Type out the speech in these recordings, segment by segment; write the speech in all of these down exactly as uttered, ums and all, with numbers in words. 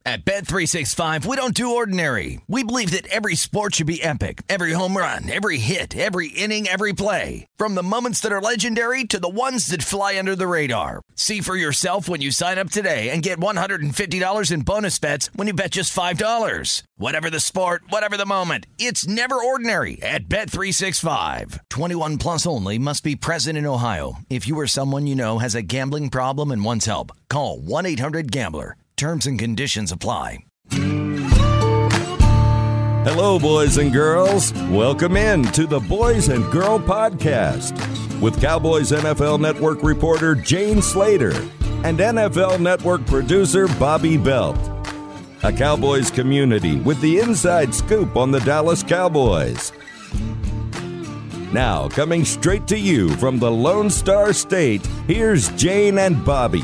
At Bet three sixty-five, we don't do ordinary. We believe that every sport should be epic. Every home run, every hit, every inning, every play. From the moments that are legendary to the ones that fly under the radar. See for yourself when you sign up today and get one hundred fifty dollars in bonus bets when you bet just five dollars. Whatever the sport, whatever the moment, it's never ordinary at Bet three sixty-five. twenty-one plus only. Must be present in Ohio. If you or someone you know has a gambling problem and wants help, call one eight hundred gambler. Terms and conditions apply. Hello, boys and girls. Welcome in to the Boys and Girl Podcast with Cowboys N F L Network reporter Jane Slater and N F L Network producer Bobby Belt. A Cowboys community with the inside scoop on the Dallas Cowboys. Now, coming straight to you from the Lone Star State, here's Jane and Bobby.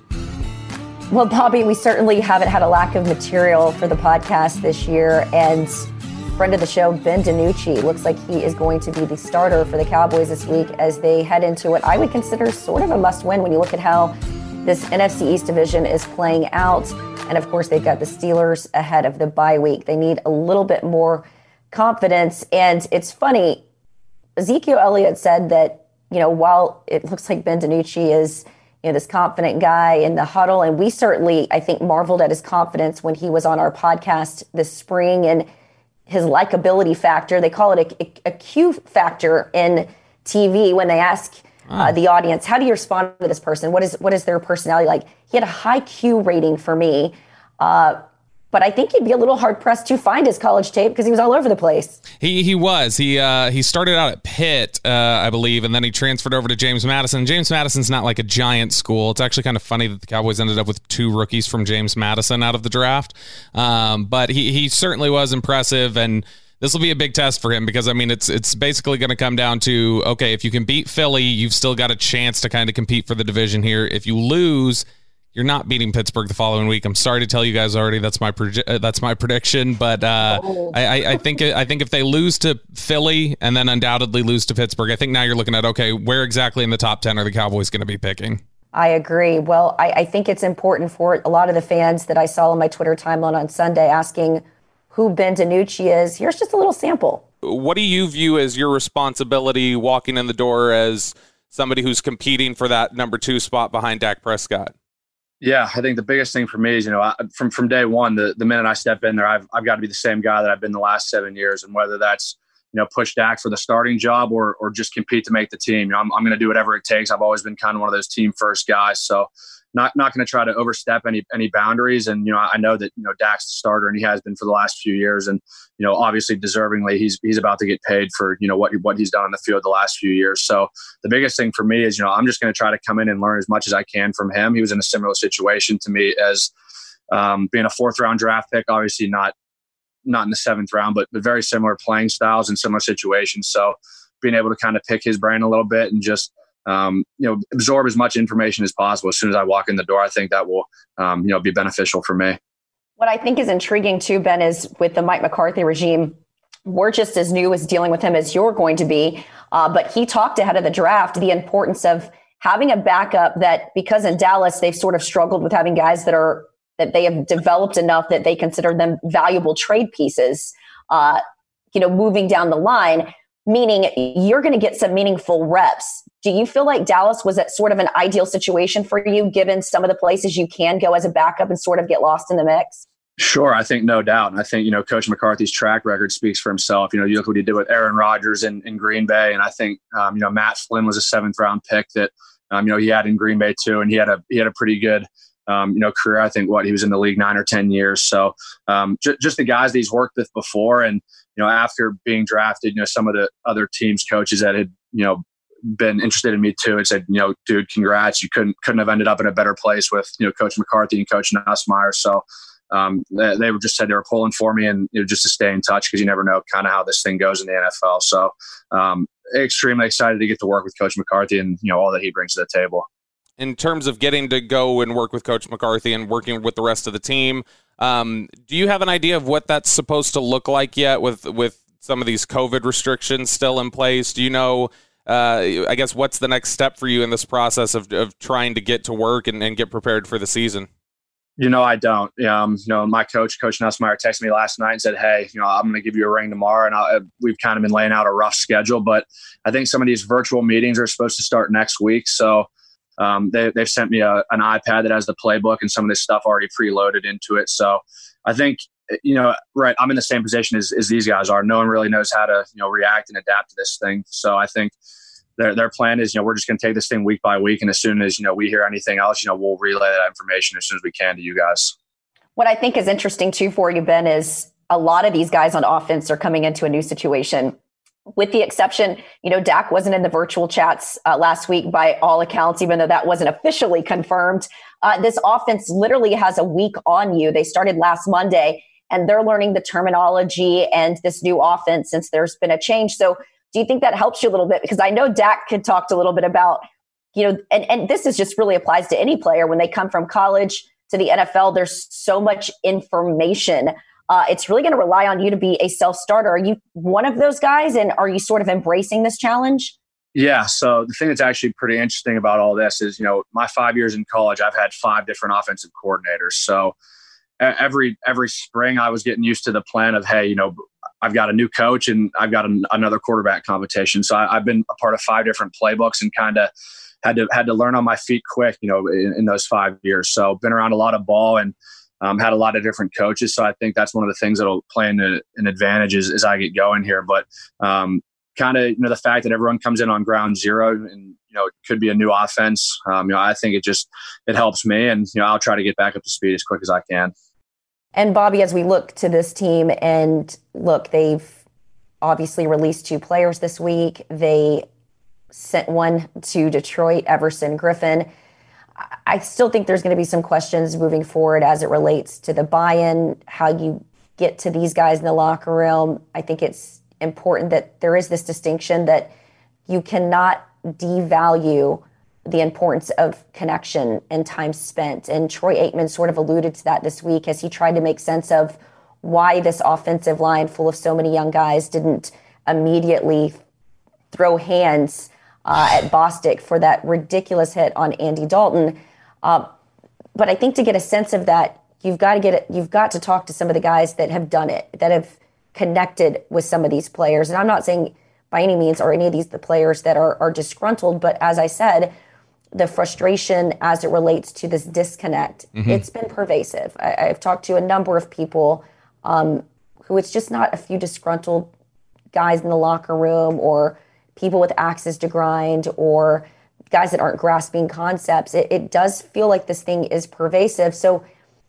Well, Bobby, we certainly haven't had a lack of material for the podcast this year, and friend of the show, Ben DiNucci, looks like he is going to be the starter for the Cowboys this week as they head into what I would consider sort of a must-win when you look at how this N F C East division is playing out. And, of course, they've got the Steelers ahead of the bye week. They need a little bit more confidence, and it's funny, Ezekiel Elliott said that, you know, while it looks like Ben DiNucci is – you know, this confident guy in the huddle. And we certainly, I think, marveled at his confidence when he was on our podcast this spring and his likability factor. They call it a, a, a Q factor in T V when they ask uh, the audience, how do you respond to this person? What is what is their personality like? He had a high Q rating for me. Uh, But I think he'd be a little hard-pressed to find his college tape because he was all over the place. He he was. He uh, he started out at Pitt, uh, I believe, and then he transferred over to James Madison. James Madison's not like a giant school. It's actually kind of funny that the Cowboys ended up with two rookies from James Madison out of the draft. Um, but he, he certainly was impressive, and this will be a big test for him because, I mean, it's it's basically going to come down to, okay, if you can beat Philly, you've still got a chance to kind of compete for the division here. If you lose, you're not beating Pittsburgh the following week. I'm sorry to tell you guys already. That's my proje- uh, that's my prediction. But uh, oh. I, I, I think I think if they lose to Philly and then undoubtedly lose to Pittsburgh, I think now you're looking at, okay, where exactly in the top ten are the Cowboys going to be picking? I agree. Well, I, I think it's important for a lot of the fans that I saw on my Twitter timeline on Sunday asking who Ben DiNucci is. Here's just a little sample. What do you view as your responsibility walking in the door as somebody who's competing for that number two spot behind Dak Prescott? Yeah, I think the biggest thing for me is, you know, I, from from day one, the, the minute I step in there, I've I've got to be the same guy that I've been the last seven years. And whether that's, you know, push Dak for the starting job or or just compete to make the team, you know, I'm, I'm going to do whatever it takes. I've always been kind of one of those team first guys. So not not going to try to overstep any any boundaries. And, you know, I know that, you know, Dak's the starter and he has been for the last few years. And, you know, obviously deservingly, he's he's about to get paid for, you know, what what he's done on the field the last few years. So the biggest thing for me is, you know, I'm just going to try to come in and learn as much as I can from him. He was in a similar situation to me as um, being a fourth round draft pick, obviously not not in the seventh round, but, but very similar playing styles and similar situations. So being able to kind of pick his brain a little bit and just, um, you know, absorb as much information as possible as soon as I walk in the door, I think that will, um, you know, be beneficial for me. What I think is intriguing too, Ben, is with the Mike McCarthy regime, we're just as new as dealing with him as you're going to be. Uh, but he talked ahead of the draft the importance of having a backup that, because in Dallas, they've sort of struggled with having guys that are that they have developed enough that they consider them valuable trade pieces, uh, you know, moving down the line, meaning you're going to get some meaningful reps. Do you feel like Dallas was at sort of an ideal situation for you, given some of the places you can go as a backup and sort of get lost in the mix? Sure. I think no doubt. And I think, you know, Coach McCarthy's track record speaks for himself. You know, you look what he did with Aaron Rodgers in, in Green Bay. And I think, um, you know, Matt Flynn was a seventh round pick that, um, you know, he had in Green Bay too. And he had a, he had a pretty good, um, you know, career. I think what he was in the league nine or ten years. So um, j- just the guys that he's worked with before. And, you know, after being drafted, you know, some of the other teams coaches that had, you know, been interested in me too and said, you know, dude, congrats. You couldn't, couldn't have ended up in a better place with, you know, Coach McCarthy and Coach Nussmeier. So um, they, they were just said they were pulling for me and, you know, just to stay in touch because you never know kind of how this thing goes in the N F L. So um, extremely excited to get to work with Coach McCarthy and, you know, all that he brings to the table. In terms of getting to go and work with Coach McCarthy and working with the rest of the team, um, do you have an idea of what that's supposed to look like yet with, with some of these COVID restrictions still in place? Do you know, uh, I guess, what's the next step for you in this process of, of trying to get to work and, and get prepared for the season? You know, I don't. Um, you know, my coach, Coach Nussmeier, texted me last night and said, "Hey, you know, I'm going to give you a ring tomorrow." And I, we've kind of been laying out a rough schedule, but I think some of these virtual meetings are supposed to start next week. So um, they, they've sent me a, an iPad that has the playbook and some of this stuff already preloaded into it. So I think, you know, right, I'm in the same position as, as these guys are. No one really knows how to, you know, react and adapt to this thing. So I think their their plan is, you know, we're just going to take this thing week by week. And as soon as, you know, we hear anything else, you know, we'll relay that information as soon as we can to you guys. What I think is interesting too for you, Ben, is a lot of these guys on offense are coming into a new situation. With the exception, you know, Dak wasn't in the virtual chats uh, last week by all accounts, even though that wasn't officially confirmed. Uh, this offense literally has a week on you. They started last Monday and they're learning the terminology and this new offense since there's been a change. So do you think that helps you a little bit? Because I know Dak had talked a little bit about, you know, and, and this is just really applies to any player when they come from college to the N F L. There's so much information. Uh, it's really going to rely on you to be a self-starter. Are you one of those guys, and are you sort of embracing this challenge? Yeah. So the thing that's actually pretty interesting about all this is, you know, my five years in college, I've had five different offensive coordinators. So every every spring I was getting used to the plan of, hey, you know, I've got a new coach and I've got an, another quarterback competition. So I, I've been a part of five different playbooks and kind of had to had to learn on my feet quick, you know, in, in those five years. So been around a lot of ball and um, had a lot of different coaches. So I think that's one of the things that'll play in a, an advantage as, as I get going here. But um, kind of, you know, the fact that everyone comes in on ground zero and, you know, it could be a new offense. Um, you know, I think it just, it helps me, and, you know, I'll try to get back up to speed as quick as I can. And Bobby, as we look to this team, and look, they've obviously released two players this week. They sent one to Detroit, Everson Griffin. I still think there's going to be some questions moving forward as it relates to the buy-in, how you get to these guys in the locker room. I think it's important that there is this distinction that you cannot devalue the importance of connection and time spent. And Troy Aikman sort of alluded to that this week as he tried to make sense of why this offensive line full of so many young guys didn't immediately throw hands uh, at Bostic for that ridiculous hit on Andy Dalton. Uh, but I think to get a sense of that, you've got to get it, you've got to talk to some of the guys that have done it, that have connected with some of these players. And I'm not saying by any means are any of these the players that are, are disgruntled, but as I said, the frustration as it relates to this disconnect, mm-hmm. it's been pervasive. I, I've talked to a number of people um, who it's just not a few disgruntled guys in the locker room or people with axes to grind or guys that aren't grasping concepts. It, it does feel like this thing is pervasive. So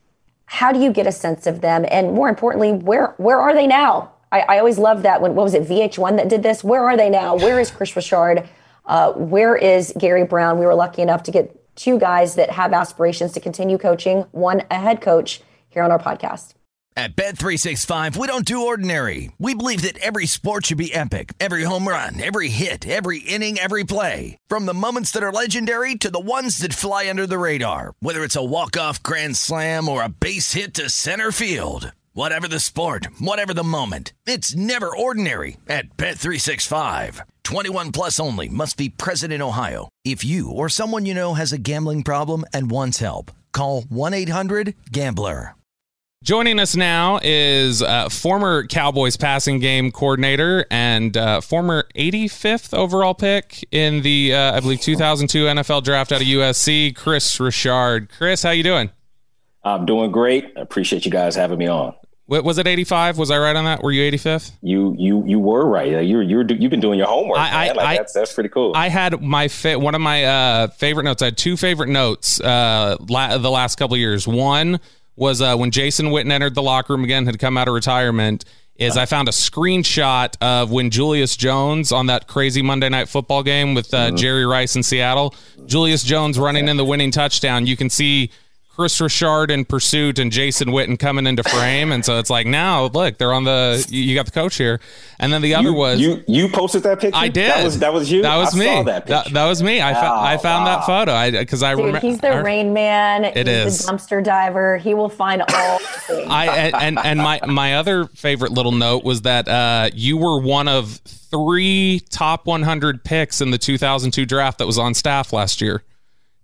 how do you get a sense of them? And more importantly, where where are they now? I, I always loved that when, what was it, V H one that did this? Where are they now? Where is Chris Richard? Uh, where is Gary Brown? We were lucky enough to get two guys that have aspirations to continue coaching, one a head coach, here on our podcast. At Bet three sixty-five, we don't do ordinary. We believe that every sport should be epic. Every home run, every hit, every inning, every play. From the moments that are legendary to the ones that fly under the radar. Whether it's a walk-off grand slam or a base hit to center field. Whatever the sport, whatever the moment, it's never ordinary at Bet three sixty-five. twenty-one plus only. Must be present in Ohio. If you or someone you know has a gambling problem and wants help, call one eight hundred gambler. Joining us now is uh, former Cowboys passing game coordinator and uh, former eighty-fifth overall pick in the, uh, I believe, two thousand two N F L draft out of U S C, Chris Richard. Chris, how you doing? I'm doing great. I appreciate you guys having me on. Was it eighty-five? Was I right on that? Were you eighty-fifth? You you you were right. You you you've been doing your homework. I, I, like I that's that's pretty cool. I had my fa- one of my uh, favorite notes. I had two favorite notes uh, la- the last couple of years. One was uh, when Jason Witten entered the locker room again, had come out of retirement. Is I found a screenshot of when Julius Jones on that crazy Monday Night Football game with uh, mm-hmm. Jerry Rice in Seattle. Julius Jones running in the winning touchdown. You can see Chris Richard in pursuit and Jason Witten coming into frame. And so it's like, now look, they're on the, you got the coach here. And then the other you, was you, you posted that picture. I did. That was, that was you. That was I me. Saw that, that, that was me. I, fa- oh, I found wow. that photo. I, cause I remember he's the Rain Man. It he's is the dumpster diver. He will find all things. I, and, and, and my, my other favorite little note was that, uh, you were one of three top one hundred picks in the two thousand two draft that was on staff last year.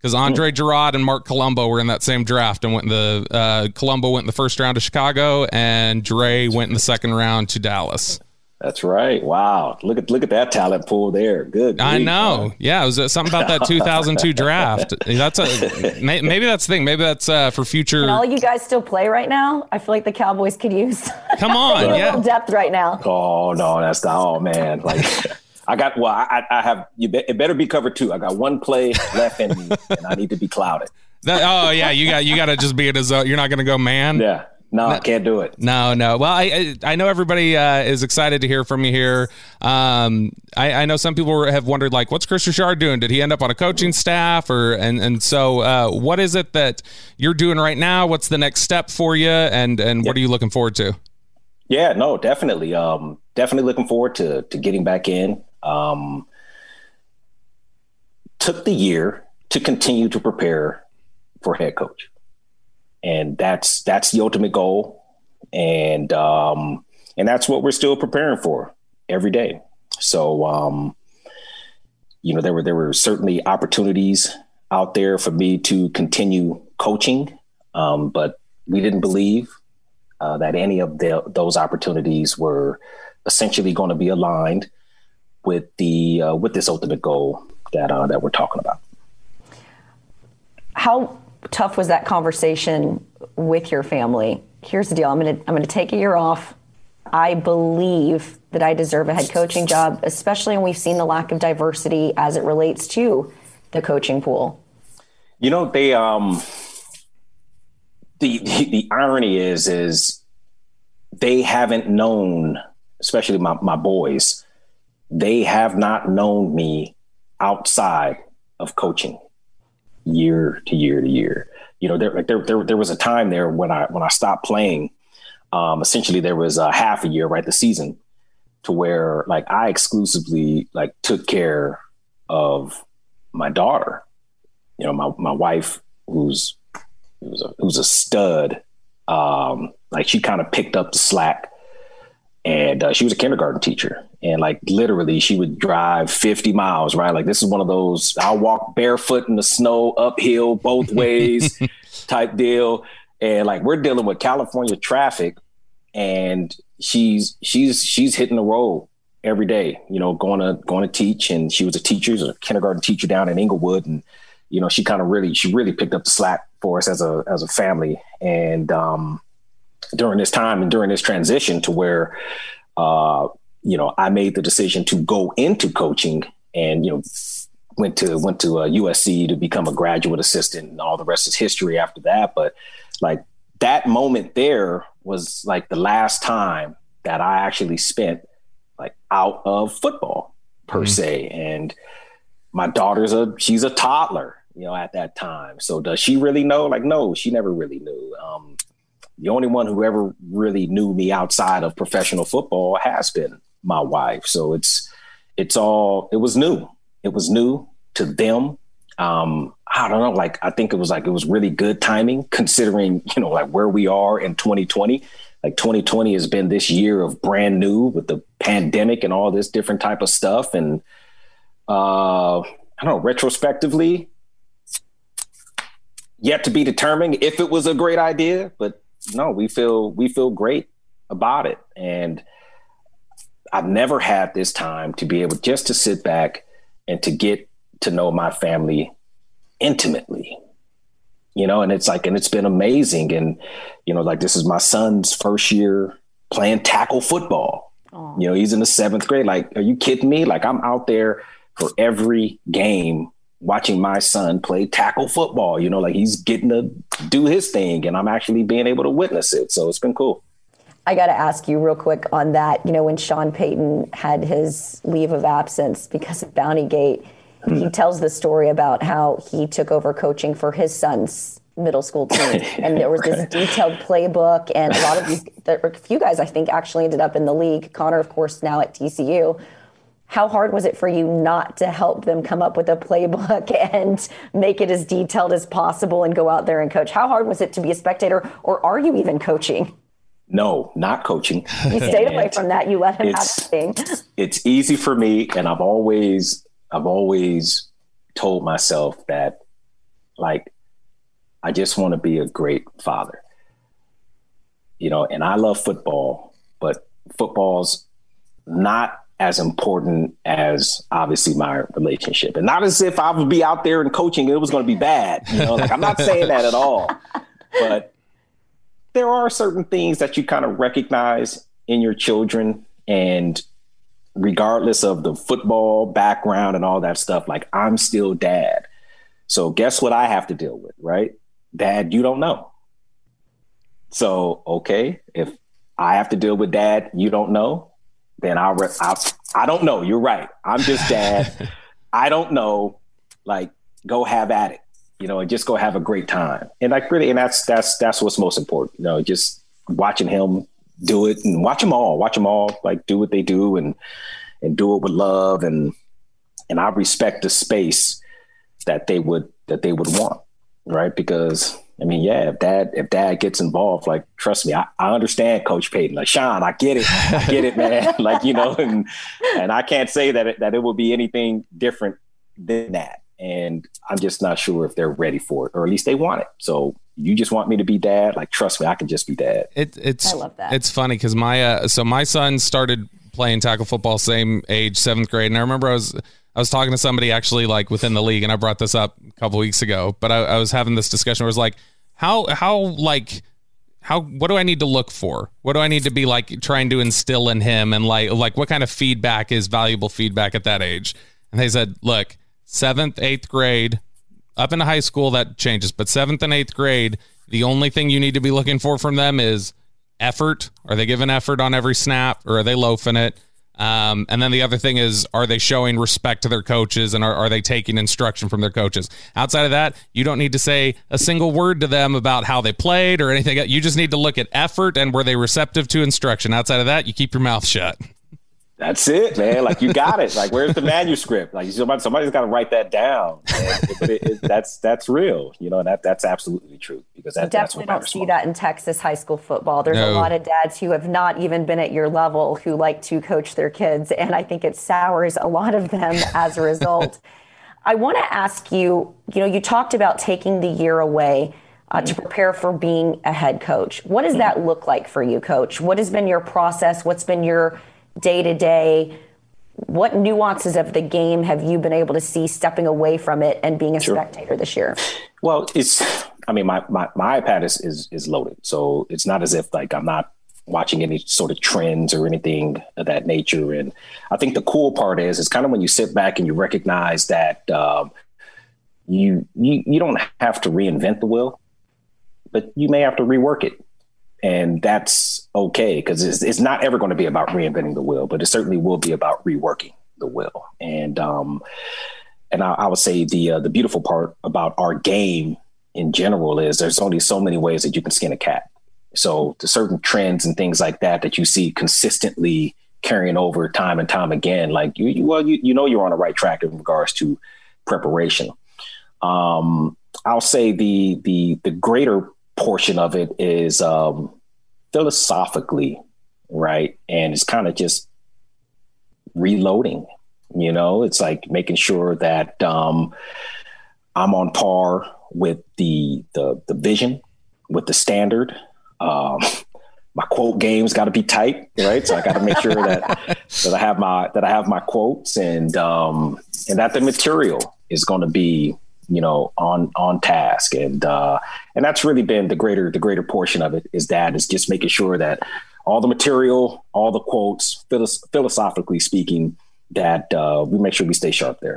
because Andre Gerard and Mark Colombo were in that same draft and went in the uh, Colombo went in the first round to Chicago, and Dre went in the second round to Dallas. That's right. Wow. Look at look at that talent pool there. Good. I know. Man. Yeah, it was uh, something about that two thousand two draft. That's a maybe that's the thing. Maybe that's uh, for future. Can all you guys still play right now? I feel like the Cowboys could use. Come on, yeah. A little depth right now. Oh no, that's the oh man. Like I got. Well, I, I have. You be, it better be covered too. I got one play left in me, and I need to be clouded. That, oh yeah, you got you got to just be in a zone. You're not going to go man. Yeah. No, I can't do it. No, no. Well, I I know everybody uh, is excited to hear from you here. Um, I, I know some people have wondered, like, what's Kris Richard doing? Did he end up on a coaching staff? Or and and so uh, what is it that you're doing right now? What's the next step for you? And and what yep. are you looking forward to? Yeah, no, definitely. Um, definitely looking forward to to getting back in. Um, took the year to continue to prepare for head coach. And that's that's the ultimate goal, and um, and that's what we're still preparing for every day. So, um, you know, there were there were certainly opportunities out there for me to continue coaching, um, but we didn't believe uh, that any of the, those opportunities were essentially going to be aligned with the uh, with this ultimate goal that uh, that we're talking about. How tough was that conversation with your family? Here's the deal. I'm going to, I'm going to take a year off. I believe that I deserve a head coaching job, especially when we've seen the lack of diversity as it relates to the coaching pool. You know, they, um, the, the, the irony is, is they haven't known, especially my, my boys, they have not known me outside of coaching. Year to year to year, you know, there, like there, there, there was a time there when I, when I stopped playing, um, essentially there was a half a year, right. The season to where like I exclusively like took care of my daughter, you know, my, my wife who's, who's a, who's a stud. Um, like she kind of picked up the slack, and uh, she was a kindergarten teacher. And like literally she would drive fifty miles, right? Like this is one of those, I'll walk barefoot in the snow, uphill both ways type deal. And like, we're dealing with California traffic, and she's, she's, she's hitting the road every day, you know, going to, going to teach. And she was a teacher, she was a kindergarten teacher down in Inglewood. And, you know, she kind of really, she really picked up the slack for us as a, as a family. And um, during this time and during this transition to where, uh, you know, I made the decision to go into coaching, and, you know, went to went to uh, U S C to become a graduate assistant, and all the rest is history after that. But like that moment there was like the last time that I actually spent like out of football per mm-hmm. se. And my daughter's a she's a toddler, you know, at that time. So does she really know? Like, no, she never really knew. Um, the only one who ever really knew me outside of professional football has been my wife. So it's, it's all, it was new. It was new to them. Um, I don't know. Like, I think it was like, it was really good timing considering, you know, like where we are in twenty twenty, like twenty twenty has been this year of brand new with the pandemic and all this different type of stuff. And uh, I don't know, retrospectively, yet to be determined if it was a great idea, but no, we feel, we feel great about it. And I've never had this time to be able just to sit back and to get to know my family intimately, you know, and it's like, and it's been amazing. And, you know, like this is my son's first year playing tackle football. Aww. You know, he's in the seventh grade. Like, are you kidding me? Like I'm out there for every game watching my son play tackle football, you know, like he's getting to do his thing, and I'm actually being able to witness it. So it's been cool. I got to ask you real quick on that. You know, when Sean Payton had his leave of absence because of Bountygate, mm. he tells the story about how he took over coaching for his son's middle school team. And there was this detailed playbook, and a lot of these, there were a few guys I think actually ended up in the league. Connor, of course, now at T C U. How hard was it for you not to help them come up with a playbook and make it as detailed as possible and go out there and coach? How hard was it to be a spectator, or are you even coaching? No, not coaching. You stayed away from that. You let him have it's, the thing. It's easy for me. And I've always, I've always told myself that like, I just want to be a great father. You know, and I love football, but football's not as important as obviously my relationship. And not as if I would be out there and coaching, it was going to be bad. You know, like I'm not saying that at all, but there are certain things that you kind of recognize in your children, and regardless of the football background and all that stuff, like I'm still dad. So guess what I have to deal with, right? Dad, you don't know. So, okay, if I have to deal with dad, you don't know, then I'll, re- I'll, I don't know. You're right. I'm just dad. I don't know. Like, go have at it, you know, and just go have a great time. And like really, and that's, that's, that's what's most important, you know, just watching him do it and watch them all, watch them all like do what they do and, and do it with love. And, and I respect the space that they would, that they would want. Right. Because I mean, yeah, if dad, if dad gets involved, like, trust me, I, I understand Coach Payton. Like, Sean, I get it. I get it, man. Like, you know, and, and I can't say that it, that it will be anything different than that. And I'm just not sure if they're ready for it, or at least they want it. So you just want me to be dad? Like, trust me, I can just be dad. It, it's, I love that. It's funny because my, uh, so my son started playing tackle football, same age, seventh grade. And I remember I was, I was talking to somebody actually like within the league, and I brought this up a couple weeks ago, but I, I was having this discussion where it was like, how, how, like, how, what do I need to look for? What do I need to be like trying to instill in him? And like, like what kind of feedback is valuable feedback at that age? And they said, look, seventh, eighth grade, up into high school, that changes, but seventh and eighth grade, the only thing you need to be looking for from them is effort. Are they giving effort on every snap, or are they loafing it? Um, and then the other thing is, are they showing respect to their coaches, and are, are they taking instruction from their coaches? Outside of that, you don't need to say a single word to them about how they played or anything. You just need to look at effort and were they receptive to instruction. Outside of that, you keep your mouth shut. That's it, man. Like, you got it. Like, where's the manuscript? Like, somebody, somebody's got to write that down. But it, it, that's that's real. You know, that that's absolutely true, because that, that's what definitely don't see that in Texas high school football. There's No. a lot of dads who have not even been at your level who like to coach their kids, and I think it sours a lot of them as a result. I want to ask you, you know, you talked about taking the year away uh, to prepare for being a head coach. What does that look like for you, Coach? What has been your process? What's been your day-to-day? What nuances of the game have you been able to see stepping away from it and being a Sure. spectator this year? Well, it's, I mean, my, my, my iPad is, is, is loaded. So it's not as if like I'm not watching any sort of trends or anything of that nature. And I think the cool part is, it's kind of when you sit back and you recognize that um, you, you, you don't have to reinvent the wheel, but you may have to rework it. And that's okay, because it's, it's not ever going to be about reinventing the wheel, but it certainly will be about reworking the wheel. And um, and I, I would say the uh, the beautiful part about our game in general is there's only so many ways that you can skin a cat. So the certain trends and things like that that you see consistently carrying over time and time again, like you, you well, you, you know you're on the right track in regards to preparation. Um, I'll say the the the greater portion of it is um, philosophically, right? And it's kind of just reloading, you know, it's like making sure that um, I'm on par with the, the, the vision, with the standard. Um, my quote game's got to be tight, right? So I got to make sure that, that I have my, that I have my quotes, and, um, and that the material is going to be, you know, on, on task. And, uh, and that's really been the greater, the greater portion of it, is that is just making sure that all the material, all the quotes, philosoph- philosophically speaking, that, uh, we make sure we stay sharp there.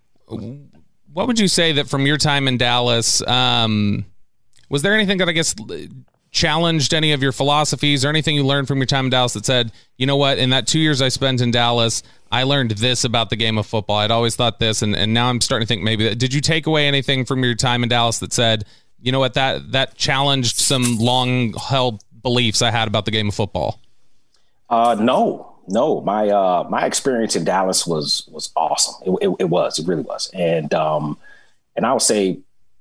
What would you say that from your time in Dallas, um, was there anything that I guess challenged any of your philosophies, or anything you learned from your time in Dallas that said, you know what, in that two years I spent in Dallas, I learned this about the game of football. I'd always thought this, and, and now I'm starting to think maybe that. Did you take away anything from your time in Dallas that said, you know what, that that challenged some long-held beliefs I had about the game of football? Uh, no, no. My uh, my experience in Dallas was was awesome. It, it, it was, it really was, and um, and I would say,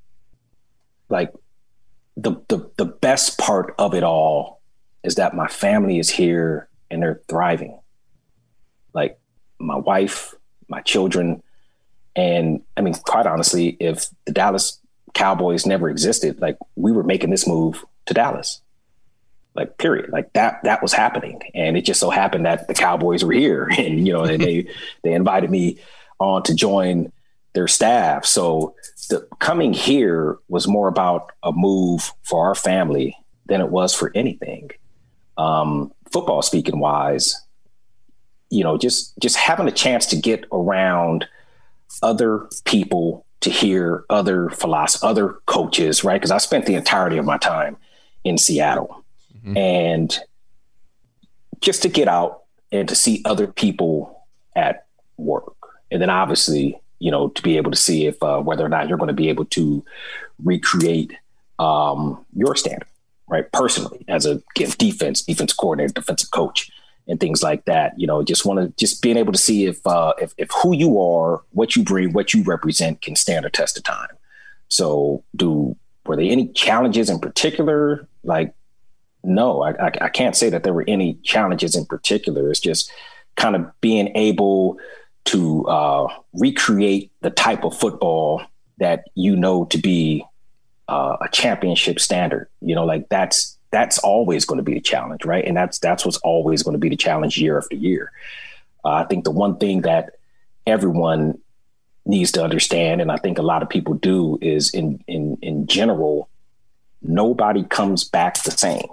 like, the the the best part of it all is that my family is here and they're thriving. Like, my wife, my children, and I mean, quite honestly, if the Dallas Cowboys never existed, like we were making this move to Dallas. Like, period. Like that, that was happening. And it just so happened that the Cowboys were here and, you know, and they, they invited me on to join their staff. So the coming here was more about a move for our family than it was for anything. Um, football speaking wise, you know, just, just having a chance to get around other people, to hear other philosophy, other coaches, right? Because I spent the entirety of my time in Seattle. Mm-hmm. And just to get out and to see other people at work. And then obviously, you know, to be able to see if uh, whether or not you're going to be able to recreate um, your standard, right? Personally, as a again, defense, defense coordinator, defensive coach, and things like that. You know, just want to just being able to see if, uh, if if who you are, what you bring, what you represent can stand a test of time. So do were there any challenges in particular? Like, no, I, I, I can't say that there were any challenges in particular. It's just kind of being able to uh, recreate the type of football that you know to be uh, a championship standard. You know, like that's that's always going to be the challenge, right? And that's that's what's always going to be the challenge year after year. Uh, I think the one thing that everyone needs to understand, and I think a lot of people do, is in in in general, nobody comes back the same.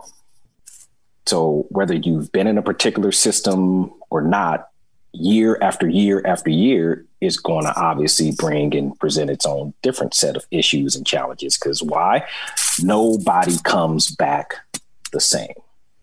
So whether you've been in a particular system or not, year after year after year is going to obviously bring and present its own different set of issues and challenges. Because why? Nobody comes back the same.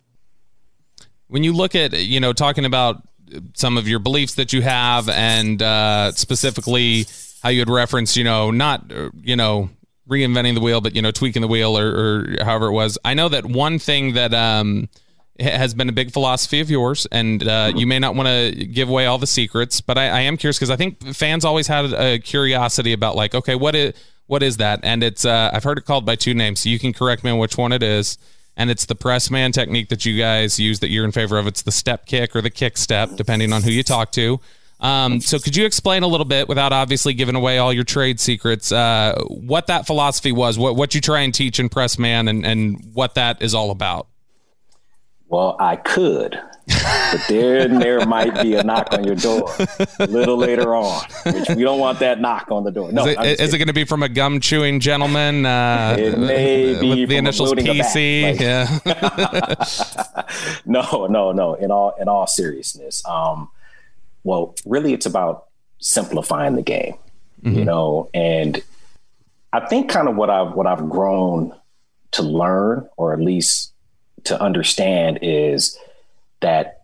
When you look at, you know, talking about some of your beliefs that you have and uh, specifically how you had referenced, you know, not, you know, reinventing the wheel, but, you know, tweaking the wheel or, or however it was. I know that one thing that um, has been a big philosophy of yours, and uh, you may not want to give away all the secrets, but I, I am curious because I think fans always had a curiosity about like, okay, what is, what is that? And it's, uh, I've heard it called by two names, so you can correct me on which one it is. And it's the press man technique that you guys use that you're in favor of. It's the step kick or the kick step, depending on who you talk to. Um, so could you explain a little bit, without obviously giving away all your trade secrets, uh, what that philosophy was, what, what you try and teach in press man, and, and what that is all about? Well, I could, but then there might be a knock on your door a little later on, which we don't want that knock on the door. No, is it, is it going to be from a gum chewing gentleman? Uh, it may be with the initials P C. Like, yeah. no, no, no. In all, in all seriousness, um, well, really, it's about simplifying the game, mm-hmm. you know. And I think kind of what I've what I've grown to learn, or at least to understand, is that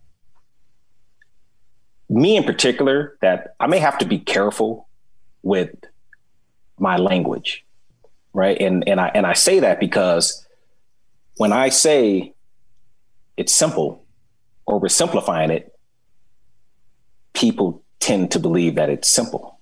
me in particular, that I may have to be careful with my language, right? And and I and I say that because when I say it's simple or we're simplifying it, people tend to believe that it's simple.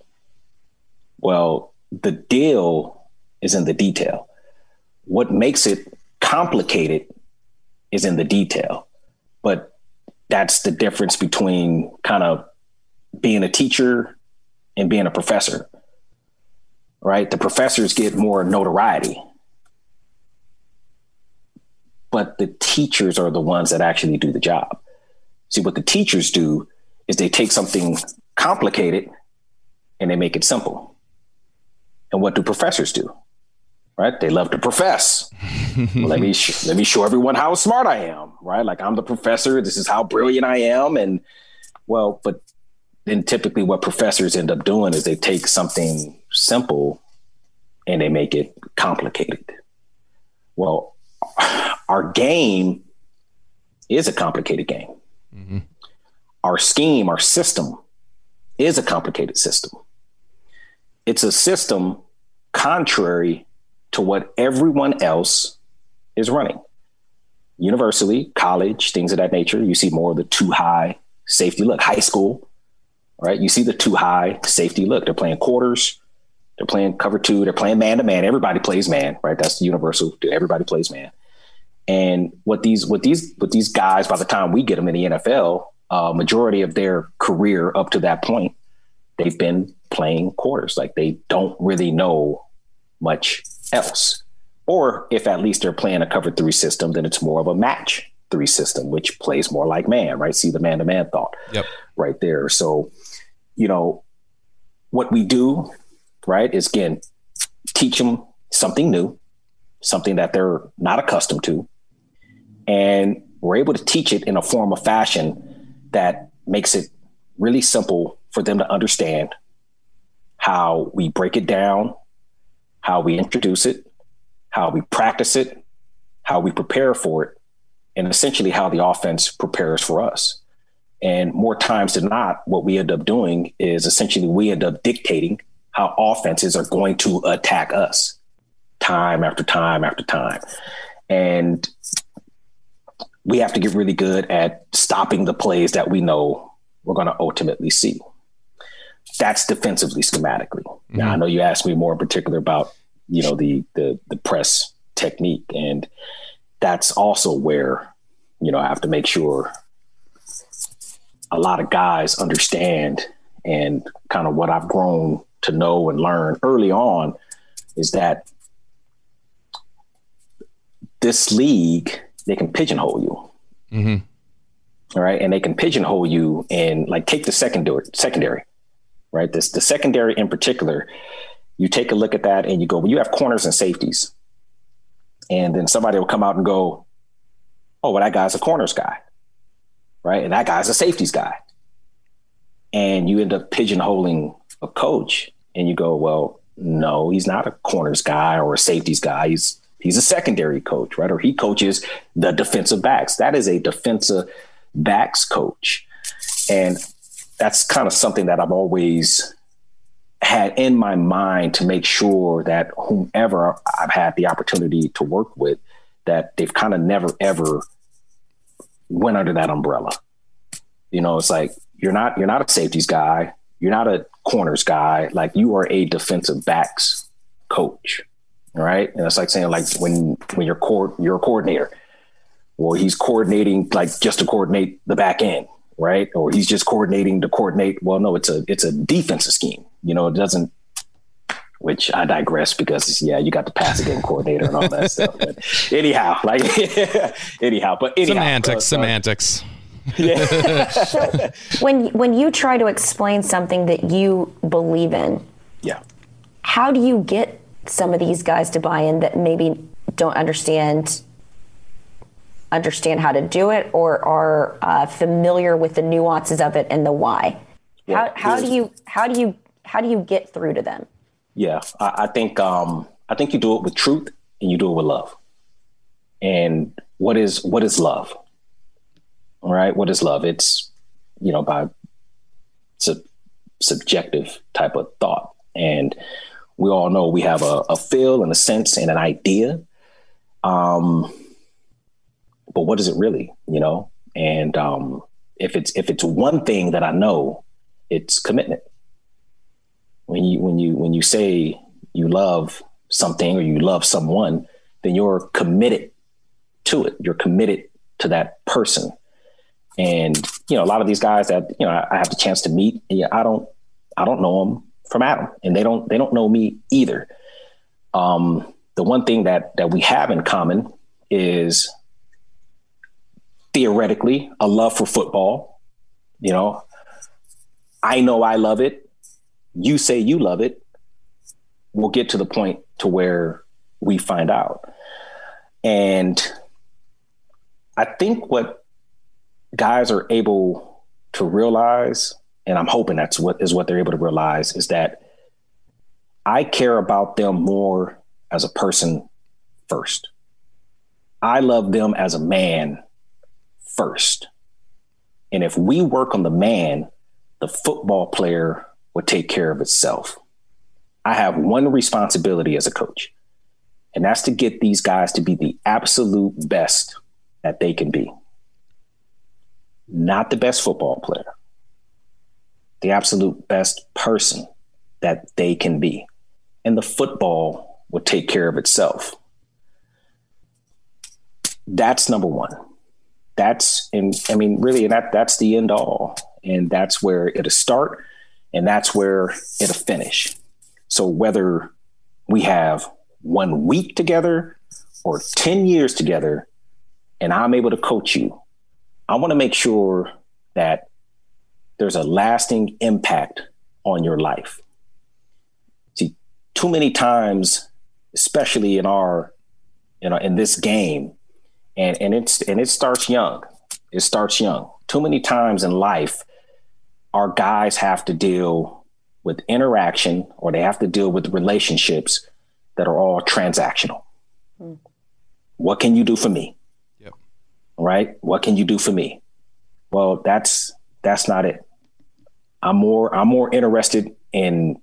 Well, the deal is in the detail. What makes it complicated is in the detail. But that's the difference between kind of being a teacher and being a professor, right? The professors get more notoriety, but the teachers are the ones that actually do the job. See, what the teachers do is they take something complicated and they make it simple. And what do professors do? Right? They love to profess. let me sh- let me show everyone how smart I am, right? Like, I'm the professor. This is how brilliant I am. And well, but then typically what professors end up doing is they take something simple and they make it complicated. Well, our game is a complicated game. Mm-hmm. Our scheme, our system is a complicated system. It's a system contrary to what everyone else is running. Universally, college, things of that nature, you see more of the too high safety look. High school, right? You see the too high safety look. They're playing quarters, they're playing cover two, they're playing man to man. Everybody plays man, right? That's the universal. Everybody plays man. And what these, what these, what these guys, by the time we get them in the N F L, uh, majority of their career up to that point, they've been playing quarters. Like, they don't really know much else. Or if at least they're playing a cover three system, then it's more of a match three system, which plays more like man, right? See the man-to-man thought yep. right there. So, you know, what we do, right, is again, teach them something new, something that they're not accustomed to. And we're able to teach it in a form of fashion that makes it really simple for them to understand how we break it down, how we introduce it, how we practice it, how we prepare for it, and essentially how the offense prepares for us. And more times than not, what we end up doing is essentially we end up dictating how offenses are going to attack us time after time after time. And we have to get really good at stopping the plays that we know we're going to ultimately see. That's defensively, schematically. Mm-hmm. Now, I know you asked me more in particular about, you know, the, the, the press technique. And that's also where, you know, I have to make sure a lot of guys understand, and kind of what I've grown to know and learn early on is that this league, they can pigeonhole you. Mm-hmm. All right. And they can pigeonhole you in, like, take the secondary, secondary, right? This, the secondary in particular, you take a look at that and you go, well, you have corners and safeties. And then somebody will come out and go, oh, well, that guy's a corners guy, right? And that guy's a safeties guy. And you end up pigeonholing a coach and you go, well, no, he's not a corners guy or a safeties guy. He's, he's a secondary coach, right? Or he coaches the defensive backs. That is a defensive backs coach. And that's kind of something that I've always had in my mind to make sure that whomever I've had the opportunity to work with, that they've kind of never, ever went under that umbrella. You know, it's like, you're not, you're not a safeties guy. You're not a corners guy. Like, you are a defensive backs coach. Right. And it's like saying, like, when, when you're co- you're a coordinator, well, he's coordinating, like, just to coordinate the back end. Right. Or he's just coordinating to coordinate. Well, no, it's a, it's a defensive scheme. You know, it doesn't, which I digress because, yeah, you got the passing game coordinator and all that stuff. But anyhow, like, anyhow, but anyhow. Semantics, uh, semantics. Yeah. So when, when you try to explain something that you believe in, yeah, how do you get some of these guys to buy in that maybe don't understand understand how to do it, or are uh, familiar with the nuances of it and the why? Well, how how do you how do you how do you get through to them? Yeah, I, I think um, I think you do it with truth and you do it with love. And what is what is love? All right, what is love? It's, you know, by sub- subjective type of thought, and we all know we have a, a feel and a sense and an idea. Um, but what is it really? You know, and um, if it's if it's one thing that I know, it's commitment. When you when you when you say you love something or you love someone, then you're committed to it. You're committed to that person. And, you know, a lot of these guys that, you know, I, I have the chance to meet, yeah, I don't I don't know them from Adam, and they don't they don't know me either. Um, the one thing that that we have in common is theoretically a love for football. You know, I know I love it. You say you love it. We'll get to the point to where we find out. And I think what guys are able to realize, and I'm hoping that's what is what they're able to realize, is that I care about them more as a person first. I love them as a man first. And if we work on the man, the football player will take care of itself. I have one responsibility as a coach, and that's to get these guys to be the absolute best that they can be. Not the best football player, the absolute best person that they can be. And the football will take care of itself. That's number one. That's, and I mean, really, that that's the end all. And that's where it'll start, and that's where it'll finish. So whether we have one week together or ten years together, and I'm able to coach you, I want to make sure that there's a lasting impact on your life. See, too many times, especially in our, you know, in this game, and, and it's, and it starts young. It starts young. Too many times in life, our guys have to deal with interaction, or they have to deal with relationships that are all transactional. Mm. What can you do for me? Yep. Right? What can you do for me? Well, that's that's not it. I'm more I'm more interested in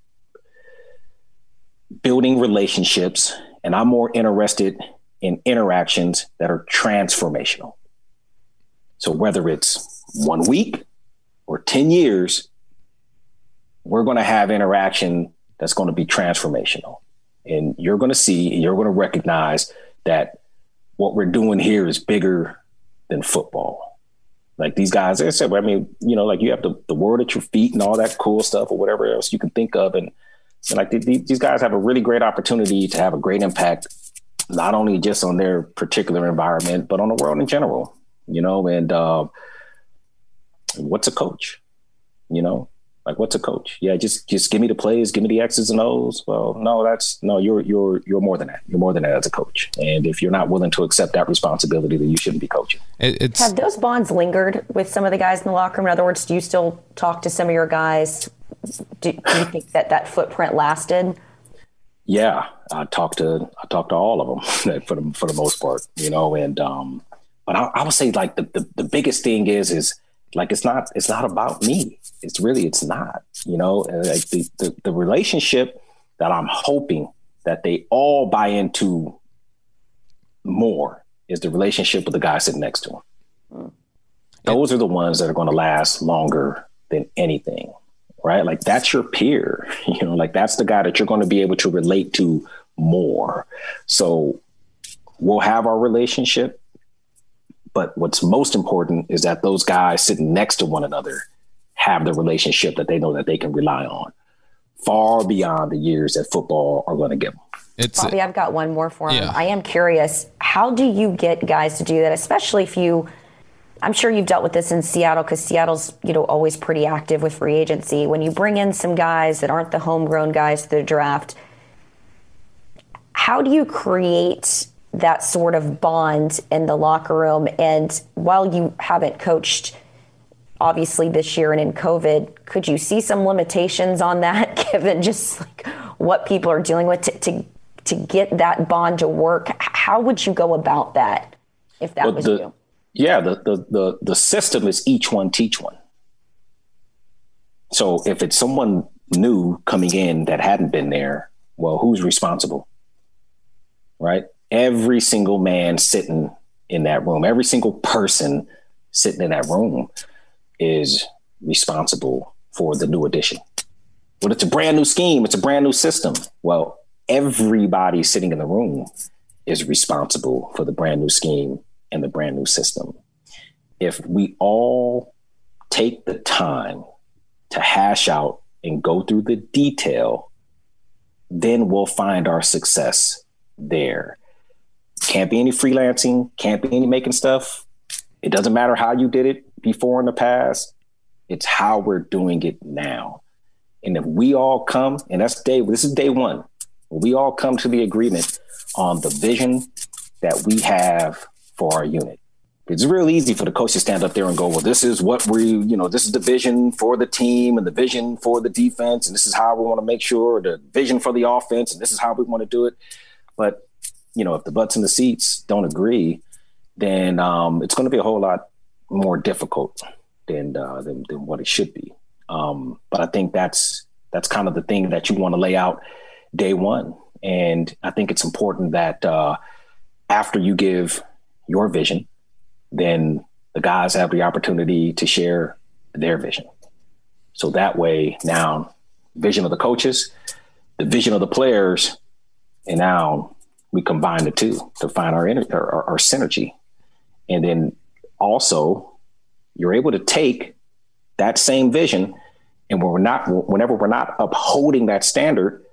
building relationships, and I'm more interested in interactions that are transformational. So whether it's one week or ten years, we're going to have interaction that's going to be transformational. And you're going to see, and you're going to recognize that what we're doing here is bigger than football. Like these guys, I said, I mean, you know, like you have the, the word at your feet and all that cool stuff or whatever else you can think of. And, and like the, these guys have a really great opportunity to have a great impact, not only just on their particular environment, but on the world in general, you know, and uh, what's a coach, you know? Like, what's a coach? Yeah, just just give me the plays, give me the X's and O's. Well, no, that's no, you're you're you're more than that. You're more than that as a coach. And if you're not willing to accept that responsibility, then you shouldn't be coaching. It, it's Have those bonds lingered with some of the guys in the locker room? In other words, do you still talk to some of your guys? Do, do you think that that footprint lasted? Yeah, I talked to I talked to all of them for the for the most part, you know. And um, but I, I would say like the, the the biggest thing is is. Like, it's not, it's not about me. It's really, it's not, you know, like the, the, the relationship that I'm hoping that they all buy into more is the relationship with the guy sitting next to him. Mm. Those are the ones that are going to last longer than anything, right? Like that's your peer, you know, like that's the guy that you're going to be able to relate to more. So we'll have our relationship. But what's most important is that those guys sitting next to one another have the relationship that they know that they can rely on far beyond the years that football are going to give them. It's, Bobby, I've got one more for him. Yeah. I am curious, how do you get guys to do that, especially if you, I'm sure you've dealt with this in Seattle because Seattle's, you know, always pretty active with free agency. When you bring in some guys that aren't the homegrown guys to the draft, how do you create that sort of bond in the locker room? And while you haven't coached, obviously, this year and in COVID, could you see some limitations on that, given just like what people are dealing with to, to, to get that bond to work? How would you go about that if that well, was the, you? Yeah, the, the, the, the system is each one teach one. So if it's someone new coming in that hadn't been there, well, who's responsible? Right? Every single man sitting in that room, every single person sitting in that room is responsible for the new addition. But it's a brand new scheme. It's a brand new system. Well, everybody sitting in the room is responsible for the brand new scheme and the brand new system. If we all take the time to hash out and go through the detail, then we'll find our success there. Can't be any freelancing, can't be any making stuff. It doesn't matter how you did it before in the past. It's how we're doing it now. And if we all come, and that's day, this is day one, we all come to the agreement on the vision that we have for our unit. It's real easy for the coach to stand up there and go, well, this is what we, you know, this is the vision for the team and the vision for the defense. And this is how we want to make sure, the vision for the offense. And this is how we want to do it. But you know, if the butts in the seats don't agree, then um, it's going to be a whole lot more difficult than, uh, than than what it should be. Um, but I think that's that's kind of the thing that you want to lay out day one. And I think it's important that uh, after you give your vision, then the guys have the opportunity to share their vision. So that way now, vision of the coaches, the vision of the players, and now we combine the two to find our, our, our synergy. And then also you're able to take that same vision, and when we're not, whenever we're not upholding that standard,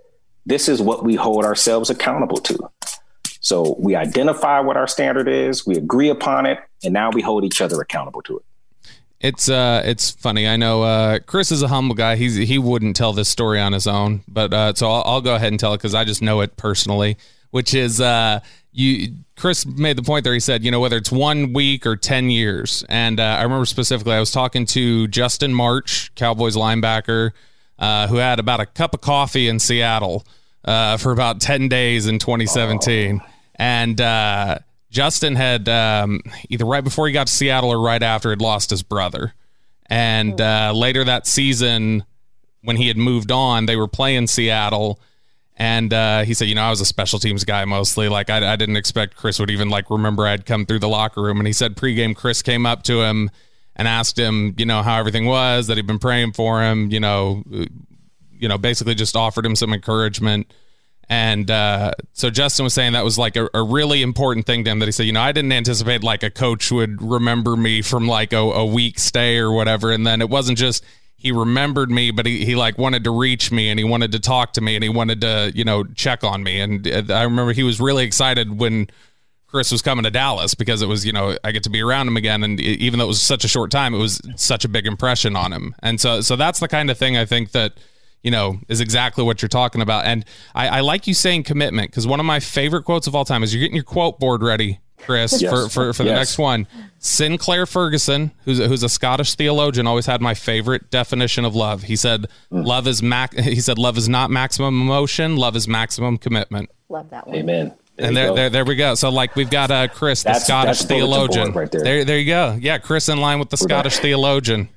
this is what we hold ourselves accountable to. So we identify what our standard is, we agree upon it, and now we hold each other accountable to it. It's uh, it's funny. I know uh, Chris is a humble guy. He's he wouldn't tell this story on his own, but uh, so I'll, I'll go ahead and tell it because I just know it personally. Which is uh, you. Chris made the point there. He said, you know, whether it's one week or ten years, and uh, I remember specifically I was talking to Justin March, Cowboys linebacker, uh, who had about a cup of coffee in Seattle uh, for about ten days in twenty seventeen, oh. and. Uh, Justin had um, either right before he got to Seattle or right after had lost his brother. And uh, later that season, when he had moved on, they were playing Seattle. And uh, he said, you know, I was a special teams guy mostly. Like, I, I didn't expect Chris would even, like, remember I'd come through the locker room. And he said pregame, Chris came up to him and asked him, you know, how everything was, that he'd been praying for him, you know, you know, basically just offered him some encouragement. And uh, so Justin was saying that was like a, a really important thing to him, that he said, you know, I didn't anticipate like a coach would remember me from like a, a week stay or whatever. And then it wasn't just he remembered me, but he, he like wanted to reach me and he wanted to talk to me and he wanted to, you know, check on me. And I remember he was really excited when Chris was coming to Dallas because it was, you know, I get to be around him again. And even though it was such a short time, it was such a big impression on him. And so, so that's the kind of thing I think that, you know, is exactly what you're talking about. And I, I like you saying commitment, because one of my favorite quotes of all time is, you're getting your quote board ready, Chris, yes. for, for, for the yes. next one. Sinclair Ferguson, who's a, who's a Scottish theologian, always had my favorite definition of love. He said, mm. love is mac. He said, love is not maximum emotion. Love is maximum commitment. Love that one. Amen. There and there, there, there we go. So, like, we've got uh, Chris, the that's, Scottish that's theologian. Right there. there, there you go. Yeah, Chris in line with the We're Scottish back. theologian.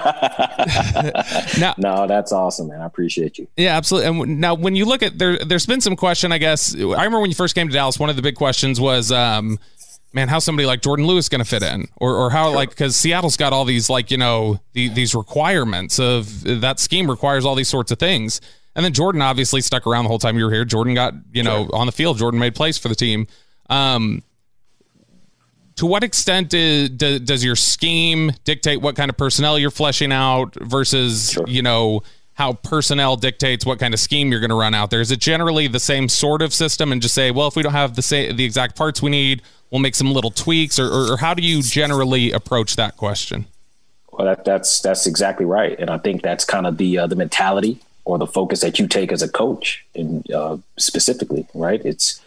now, no, that's awesome, man. I appreciate you. Yeah, absolutely. And now, when you look at there, there's been some question. I guess I remember when you first came to Dallas, one of the big questions was, um, man, how's somebody like Jordan Lewis going to fit in, or or how sure. like because Seattle's got all these like you know the, these requirements of that scheme requires all these sorts of things. And then Jordan obviously stuck around the whole time you were here. Jordan got, you know, sure. on the field. Jordan made plays for the team. Um, to what extent is, do, does your scheme dictate what kind of personnel you're fleshing out versus, sure. you know, how personnel dictates what kind of scheme you're going to run out there? Is it generally the same sort of system and just say, well, if we don't have the same, the exact parts we need, we'll make some little tweaks, or, or, or how do you generally approach that question? Well, that, that's that's exactly right. And I think that's kind of the uh, the mentality or the focus that you take as a coach, and uh, specifically, right? It's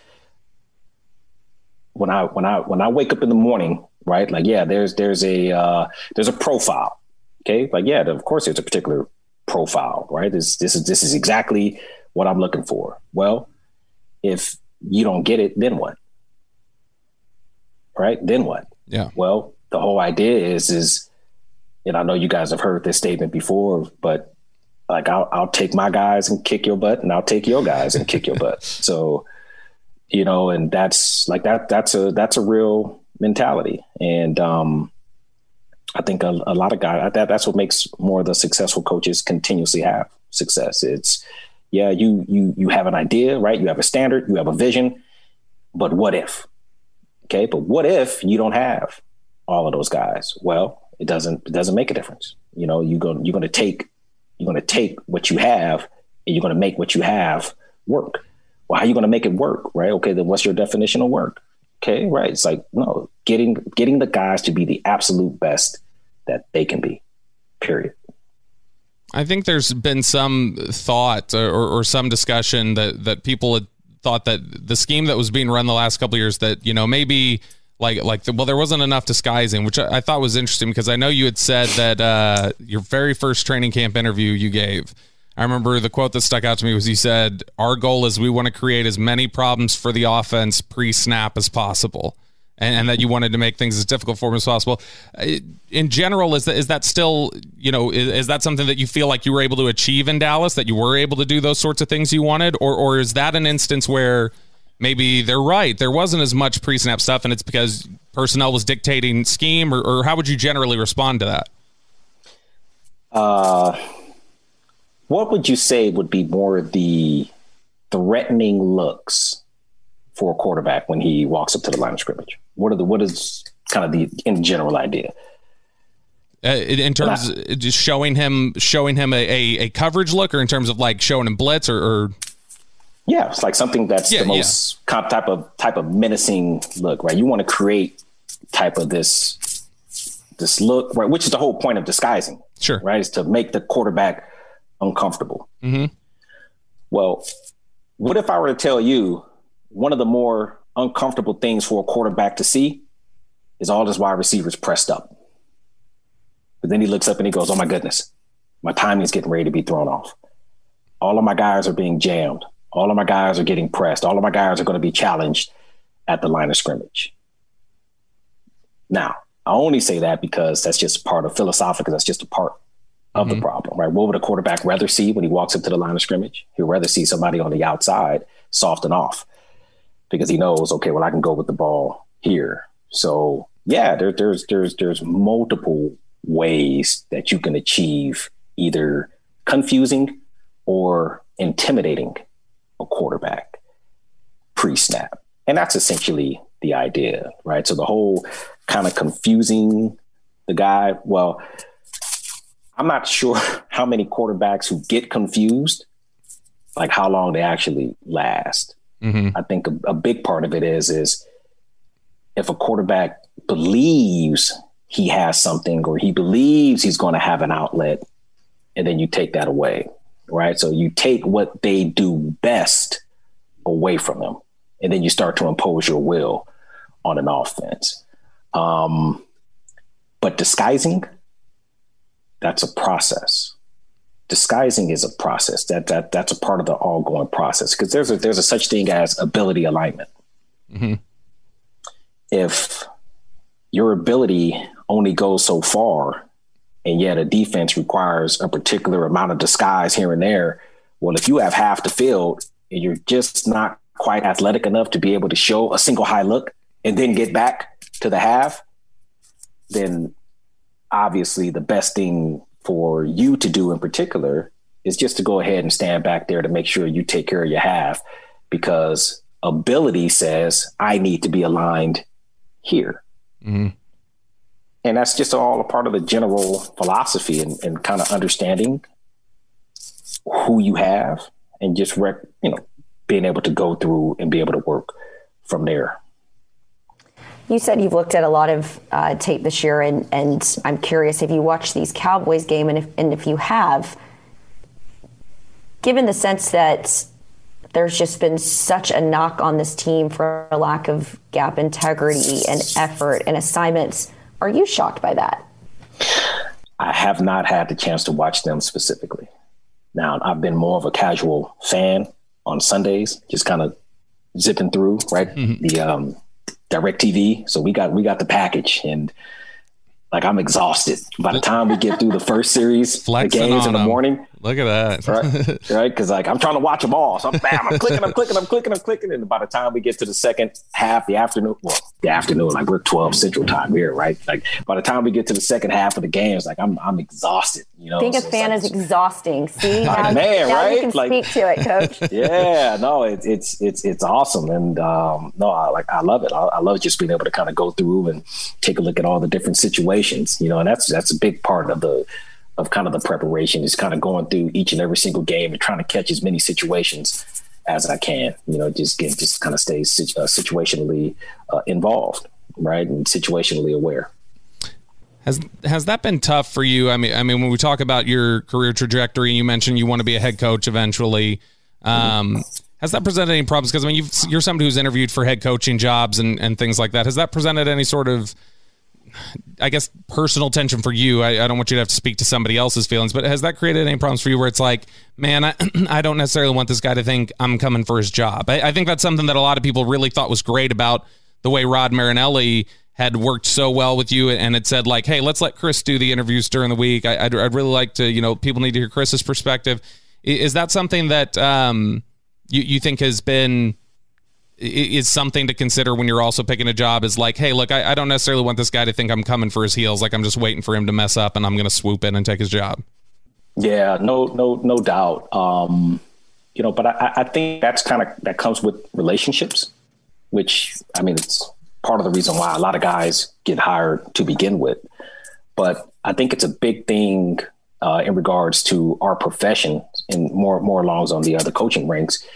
when I when I when I wake up in the morning, right? Like, yeah, there's there's a uh, there's a profile, okay? Like, yeah, of course, there's a particular profile, right? This this is this is exactly what I'm looking for. Well, if you don't get it, then what? Right? Then what? Yeah. Well, the whole idea is is, and I know you guys have heard this statement before, but like, I'll, I'll take my guys and kick your butt, and I'll take your guys and kick your butt. So, you know, and that's like that, that's a, that's a real mentality. And um, I think a, a lot of guys, that, that's what makes more of the successful coaches continuously have success. It's, yeah, you, you, you have an idea, right? You have a standard, you have a vision, but what if? Okay. But what if you don't have all of those guys? Well, it doesn't, it doesn't make a difference. You know, you go, you're going to take, You're going to take what you have and you're going to make what you have work. Well, how are you going to make it work? Right. Okay. Then what's your definition of work? Okay. Right. It's like, no, getting, getting the guys to be the absolute best that they can be, period. I think there's been some thought or, or some discussion that, that people had thought that the scheme that was being run the last couple of years, that, you know, maybe Like, like, the, well, there wasn't enough disguising, which I, I thought was interesting, because I know you had said that uh, your very first training camp interview you gave, I remember the quote that stuck out to me was, you said, our goal is we want to create as many problems for the offense pre-snap as possible, and, and that you wanted to make things as difficult for them as possible. In general, is that, is that still, you know, is, is that something that you feel like you were able to achieve in Dallas, that you were able to do those sorts of things you wanted, or, or is that an instance where maybe they're right, there wasn't as much pre-snap stuff, and it's because personnel was dictating scheme, or, or how would you generally respond to that? Uh, what would you say would be more the threatening looks for a quarterback when he walks up to the line of scrimmage? What are the what is kind of the in general idea? Uh, in, in terms I, of just showing him showing him a, a, a coverage look, or in terms of like showing him blitz, or, or Yeah, it's like something that's yeah, the most yeah. comp type of type of menacing look, right? You want to create type of this this look, right? Which is the whole point of disguising, sure, right? Is to make the quarterback uncomfortable. Mm-hmm. Well, what if I were to tell you one of the more uncomfortable things for a quarterback to see is all his wide receivers pressed up, but then he looks up and he goes, "Oh my goodness, my timing's getting ready to be thrown off. All of my guys are being jammed. All of my guys are getting pressed. All of my guys are going to be challenged at the line of scrimmage." Now, I only say that because that's just part of philosophically, that's just a part of mm-hmm. the problem, right? What would a quarterback rather see when he walks up to the line of scrimmage? He'd rather see somebody on the outside soften off because he knows, okay, well, I can go with the ball here. So yeah, there, there's, there's, there's multiple ways that you can achieve either confusing or intimidating a quarterback pre-snap. And that's essentially the idea, right? So the whole kind of confusing the guy, well, I'm not sure how many quarterbacks who get confused, like how long they actually last. Mm-hmm. I think a, a big part of it is, is if a quarterback believes he has something or he believes he's going to have an outlet, and then you take that away. Right. So you take what they do best away from them, and then you start to impose your will on an offense. Um, but disguising, that's a process. Disguising is a process that that that's a part of the ongoing process, because there's a there's a such thing as ability alignment. Mm-hmm. If your ability only goes so far, and yet a defense requires a particular amount of disguise here and there. Well, if you have half the field and you're just not quite athletic enough to be able to show a single high look and then get back to the half, then obviously the best thing for you to do in particular is just to go ahead and stand back there to make sure you take care of your half, because ability says I need to be aligned here. Mm-hmm. And that's just all a part of the general philosophy and, and kind of understanding who you have and just, rec- you know, being able to go through and be able to work from there. You said you've looked at a lot of uh, tape this year, and, and I'm curious if you watched these Cowboys game, and if, and if you have, given the sense that there's just been such a knock on this team for a lack of gap integrity and effort and assignments, are you shocked by that? I have not had the chance to watch them specifically. Now, I've been more of a casual fan on Sundays, just kind of zipping through, right? Mm-hmm. The um, DirecTV. So we got we got the package, and like I'm exhausted by the time we get through the first series, the games in the morning. Look at that. Right. Right. Cause like I'm trying to watch them all. So I'm bam, I'm clicking, I'm clicking, I'm clicking, I'm clicking. And by the time we get to the second half, the afternoon, well, the afternoon, like we're twelve Central Time here, right? Like by the time we get to the second half of the games, like I'm I'm exhausted. You know, being a so fan like, is exhausting. See, like, now, man, now right? you can like, speak to it, Coach. Yeah, no, it, it's it's it's awesome, and um, no, I like I love it. I, I love just being able to kind of go through and take a look at all the different situations, you know, and that's that's a big part of the. of kind of the preparation is kind of going through each and every single game and trying to catch as many situations as I can, you know, just get, just kind of stay situ- uh, situationally uh, involved, right. And situationally aware. Has, has that been tough for you? I mean, I mean, when we talk about your career trajectory, you mentioned you want to be a head coach eventually. Um, mm-hmm. Has that presented any problems? Because I mean, you've, you're somebody who's interviewed for head coaching jobs and, and things like that. Has that presented any sort of, I guess, personal tension for you? I, I don't want you to have to speak to somebody else's feelings, but has that created any problems for you where it's like, man, I, I don't necessarily want this guy to think I'm coming for his job? I, I think that's something that a lot of people really thought was great about the way Rod Marinelli had worked so well with you, and it said like, hey, let's let Chris do the interviews during the week. I, I'd, I'd really like to, you know, people need to hear Chris's perspective. Is that something that um, you, you think has been is something to consider when you're also picking a job? Is like, hey, look, I, I don't necessarily want this guy to think I'm coming for his heels. Like I'm just waiting for him to mess up and I'm going to swoop in and take his job. Yeah, no, no, no doubt. Um, you know, but I, I think that's kind of, that comes with relationships, which, I mean, it's part of the reason why a lot of guys get hired to begin with. But I think it's a big thing uh, in regards to our profession and more, more along on the other coaching ranks,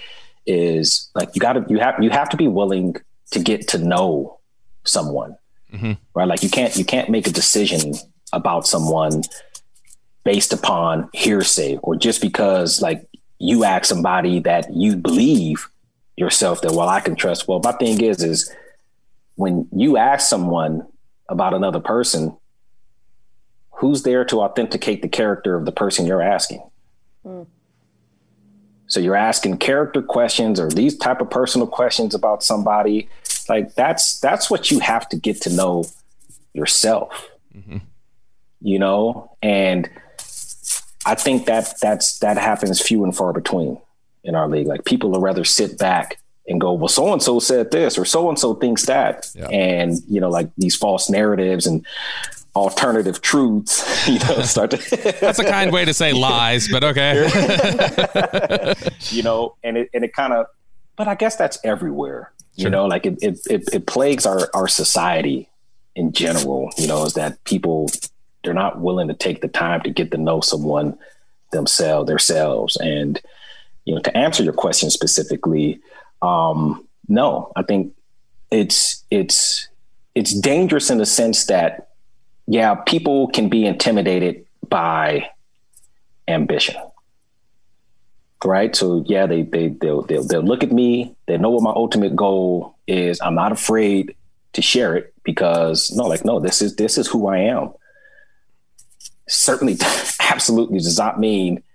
is like, you gotta, you have, you have to be willing to get to know someone, mm-hmm. right? Like you can't, you can't make a decision about someone based upon hearsay or just because like you ask somebody that you believe yourself that, well, I can trust. Well, my thing is, is when you ask someone about another person, who's there to authenticate the character of the person you're asking? Mm. So you're asking character questions or these type of personal questions about somebody. Like that's, that's what you have to get to know yourself, mm-hmm. you know? And I think that that's, that happens few and far between in our league. Like people will rather sit back and go, well, so-and-so said this or so-and-so thinks that. Yeah. And, you know, like these false narratives and alternative truths, you know, start to. That's a kind way to say lies, but okay. You know, and it, and it kind of, but I guess that's everywhere, sure. You know, like it, it, it, it plagues our, our society in general, you know, is that people, they're not willing to take the time to get to know someone themselves, themselves. And, you know, to answer your question specifically, um, no, I think it's, it's, it's dangerous in the sense that, yeah, people can be intimidated by ambition, right? So yeah, they, they, they'll, they'll, they'll look at me, they know what my ultimate goal is. I'm not afraid to share it because no, like, no, this is, this is who I am. Certainly absolutely does not mean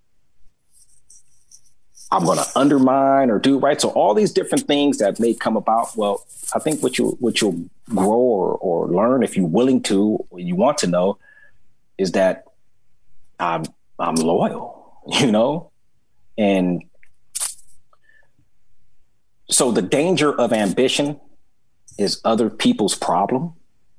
I'm going to undermine or do right. So all these different things that may come about. Well, I think what you, what you'll grow or, or learn if you're willing to, or you want to know is that I'm, I'm loyal, you know? And so the danger of ambition is other people's problem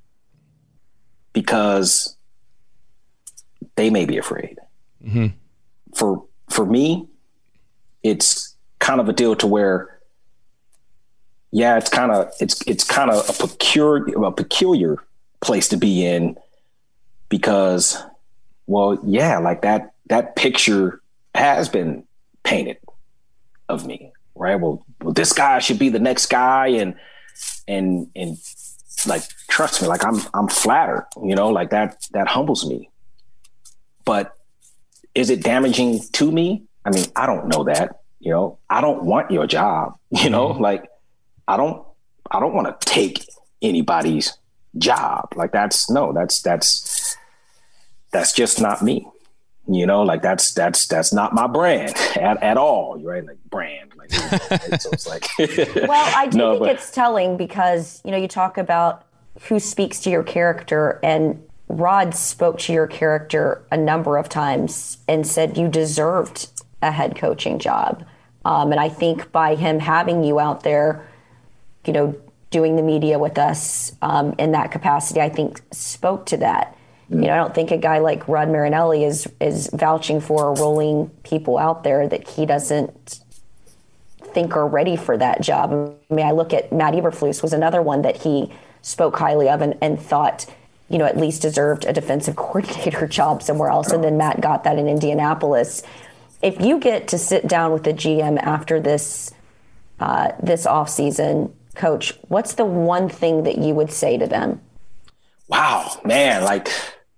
because they may be afraid. Mm-hmm. For, for me, it's kind of a deal to where, yeah, it's kind of, it's, it's kind of a peculiar, a peculiar place to be in because, well, yeah, like that, that picture has been painted of me, right? Well, well, this guy should be the next guy. And, and, and like, trust me, like I'm, I'm flattered, you know, like that, that humbles me. But is it damaging to me? I mean, I don't know that, you know, I don't want your job, you know, mm-hmm. like I don't, I don't want to take anybody's job. Like that's no, that's, that's, that's just not me, you know, like that's, that's, that's not my brand at, at all. You're right. Like brand, like, right? So it's like, well, I do no, think but, it's telling because, you know, you talk about who speaks to your character and Rod spoke to your character a number of times and said you deserved a head coaching job. Um, and I think by him having you out there, you know, doing the media with us um, in that capacity, I think spoke to that. Mm. You know, I don't think a guy like Rod Marinelli is is vouching for or rolling people out there that he doesn't think are ready for that job. I mean, I look at Matt Eberflus was another one that he spoke highly of and, and thought, you know, at least deserved a defensive coordinator job somewhere else. And then Matt got that in Indianapolis. If you get to sit down with the G M after this uh, this offseason, Coach, what's the one thing that you would say to them? Wow, man, like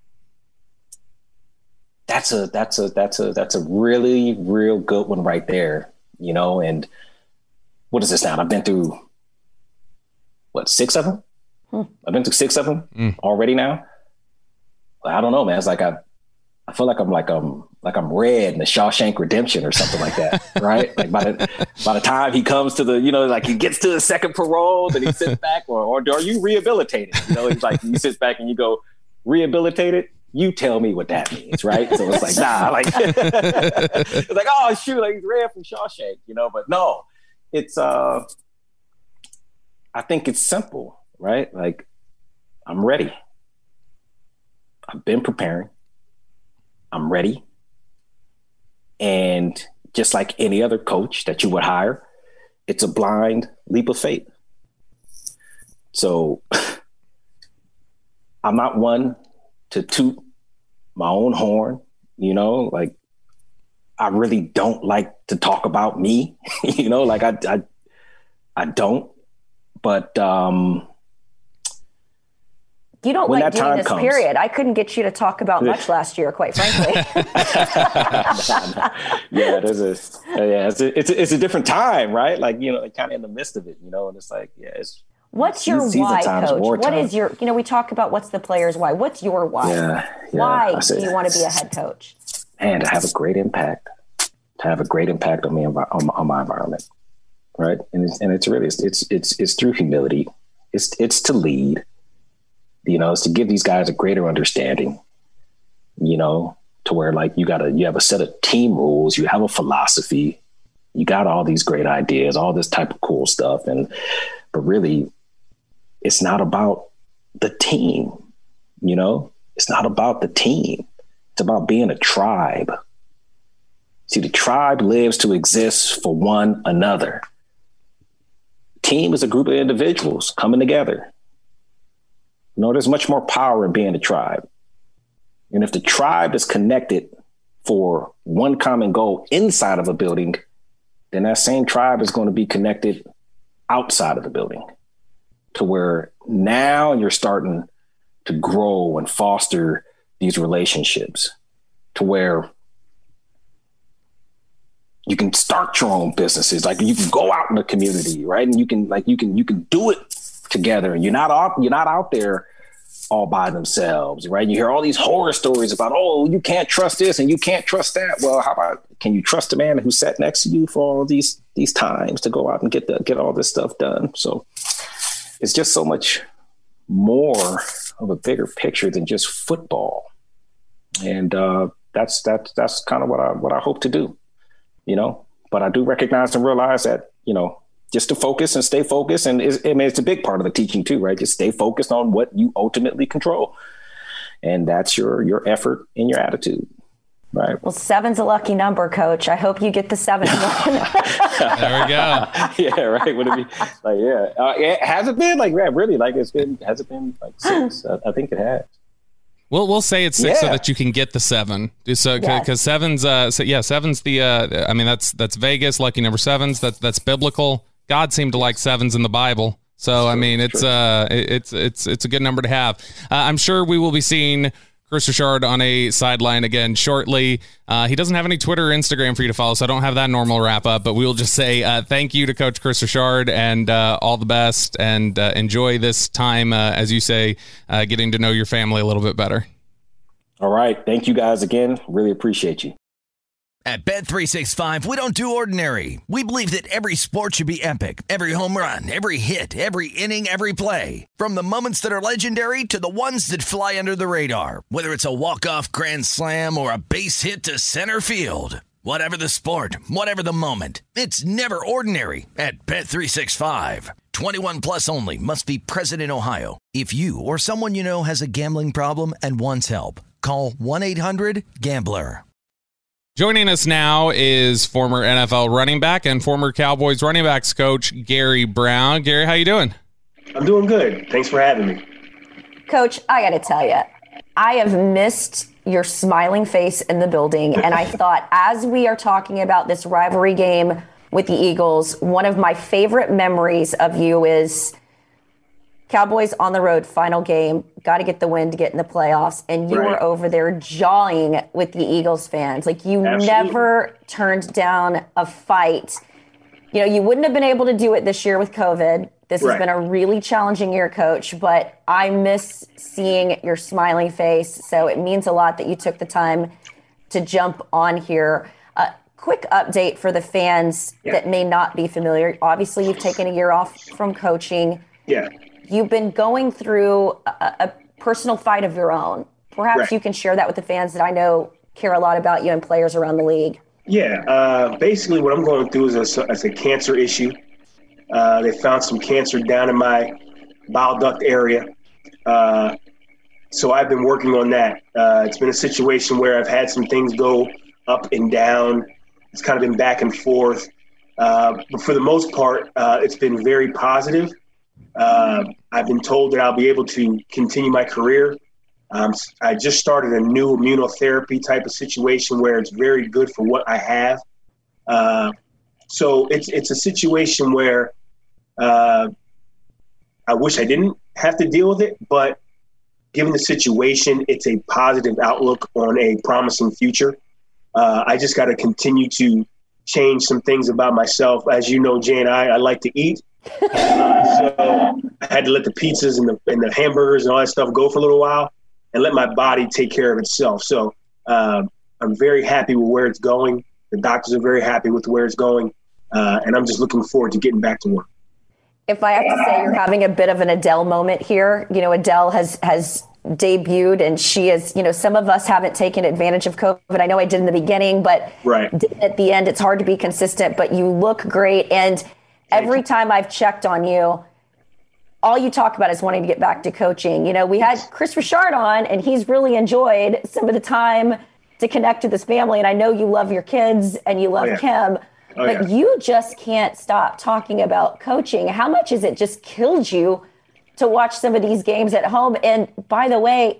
that's a that's a that's a that's a really real good one right there, you know. And what is this now? I've been through what six of them. Hmm. I've been through six of them mm. already now. I don't know, man. It's like I, I feel like I'm like um like I'm Red in the Shawshank Redemption or something like that, right? Like by the by the time he comes to the, you know, like he gets to the second parole, then he sits back, or or are you rehabilitated? You know, it's like you sit back and you go, rehabilitated. You tell me what that means, right? So it's like, nah, like it's like, oh shoot, like he's Red from Shawshank, you know. But no, it's uh, I think it's simple. Right? Like, I'm ready. I've been preparing. I'm ready. And just like any other coach that you would hire, it's a blind leap of faith. So I'm not one to toot my own horn, you know, like I really don't like to talk about me, you know, like I, I, I don't, but, um, you don't when like that doing time this comes, period. I couldn't get you to talk about much last year, quite frankly. yeah, there's a, yeah, it's a, it's a, it's a different time, right? Like, you know, like kind of in the midst of it, you know, and it's like, yeah, it's, what's your why, times, coach? What time. is your, you know, we talk about what's the player's why. What's your why? Yeah, yeah, why do you want to be a head coach? And to have a great impact, to have a great impact on me, on my, on my environment. Right. And it's, and it's really, it's, it's, it's, it's through humility. It's, it's to lead, you know, it's to give these guys a greater understanding, you know, to where like you got to, you have a set of team rules, you have a philosophy, you got all these great ideas, all this type of cool stuff. And, but really it's not about the team, you know, it's not about the team. It's about being a tribe. See, the tribe lives to exist for one another. Team is a group of individuals coming together. You know, there's much more power in being a tribe. And if the tribe is connected for one common goal inside of a building, then that same tribe is going to be connected outside of the building, to where now you're starting to grow and foster these relationships, to where you can start your own businesses. Like you can go out in the community, right? And you can like, you can, you can do it together. And you're not out, you're not out there all by themselves, right? You hear all these horror stories about, oh, you can't trust this and you can't trust that. Well, how about, can you trust the man who sat next to you for all these, these times to go out and get the, get all this stuff done? So it's just so much more of a bigger picture than just football. And uh, that's that's that's kind of what I what I hope to do, you know. But I do recognize and realize that, you know, just to focus and stay focused, and it's, I mean, it's a big part of the teaching too, right? Just stay focused on what you ultimately control, and that's your your effort and your attitude, right? Well, seven's a lucky number, Coach. I hope you get the seven. There we go. Yeah, right. Would it be like yeah? Uh, it, has it been like yeah, really? Like it's been? Has it been like six? I, I think it has. We'll we'll say it's six yeah. so that you can get the seven. So because Yes. seven's uh so, yeah seven's the uh I mean that's that's Vegas lucky number sevens, that's that's biblical. God seemed to like sevens in the Bible, so I mean it's uh it, it's it's it's a good number to have. Uh, I'm sure we will be seeing Kris Richard on a sideline again shortly. Uh, he doesn't have any Twitter or Instagram for you to follow, so I don't have that normal wrap up. But we will just say uh, thank you to Coach Kris Richard and uh, all the best, and uh, enjoy this time, uh, as you say, uh, getting to know your family a little bit better. All right. Thank you guys again. Really appreciate you. At Bet three sixty-five, we don't do ordinary. We believe that every sport should be epic. Every home run, every hit, every inning, every play. From the moments that are legendary to the ones that fly under the radar. Whether it's a walk-off grand slam or a base hit to center field. Whatever the sport, whatever the moment. It's never ordinary at Bet three sixty-five. twenty-one plus only. Must be present in Ohio. If you or someone you know has a gambling problem and wants help, call one eight hundred gambler. Joining us now is former N F L running back and former Cowboys running backs coach Gary Brown. Gary, how you doing? I'm doing good. Thanks for having me. Coach, I got to tell you, I have missed your smiling face in the building. And I thought, as we are talking about this rivalry game with the Eagles, one of my favorite memories of you is Cowboys on the road, final game, got to get the win to get in the playoffs. And you Right. were over there jawing with the Eagles fans. Like you Absolutely. never turned down a fight. You know, you wouldn't have been able to do it this year with COVID. This Right. has been a really challenging year, Coach, but I miss seeing your smiling face. So it means a lot that you took the time to jump on here. Uh, quick update for the fans Yeah. that may not be familiar. Obviously, you've taken a year off from coaching. Yeah. You've been going through a, a personal fight of your own. Perhaps Right. you can share that with the fans that I know care a lot about you and players around the league. Yeah. Uh, basically, what I'm going through is a, it's a cancer issue. Uh, they found some cancer down in my bile duct area. Uh, so I've been working on that. Uh, it's been a situation where I've had some things go up and down. It's kind of been back and forth. Uh, but for the most part, uh, it's been very positive. Uh, I've been told that I'll be able to continue my career Um, I just started a new immunotherapy type of situation where it's very good for what I have. Uh, so it's it's a situation where uh, I wish I didn't have to deal with it, but given the situation, it's a positive outlook on a promising future. Uh, I just got to continue to change some things about myself. As you know, Jane, I, I like to eat. Uh, so I had to let the pizzas and the, and the hamburgers and all that stuff go for a little while and let my body take care of itself. So uh, I'm very happy with where it's going. The doctors are very happy with where it's going. Uh, and I'm just looking forward to getting back to work. If I have to say, you're having a bit of an Adele moment here. You know, Adele has has debuted, and she is, you know, some of us haven't taken advantage of COVID. I know I did in the beginning, but right. at the end, it's hard to be consistent, but you look great. And every time I've checked on you, all you talk about is wanting to get back to coaching. You know, we had Chris Richard on, and he's really enjoyed some of the time to connect with his family. And I know you love your kids and you love oh, yeah. Kim. Oh, but yeah. you just can't stop talking about coaching. How much has it just killed you to watch some of these games at home? And by the way,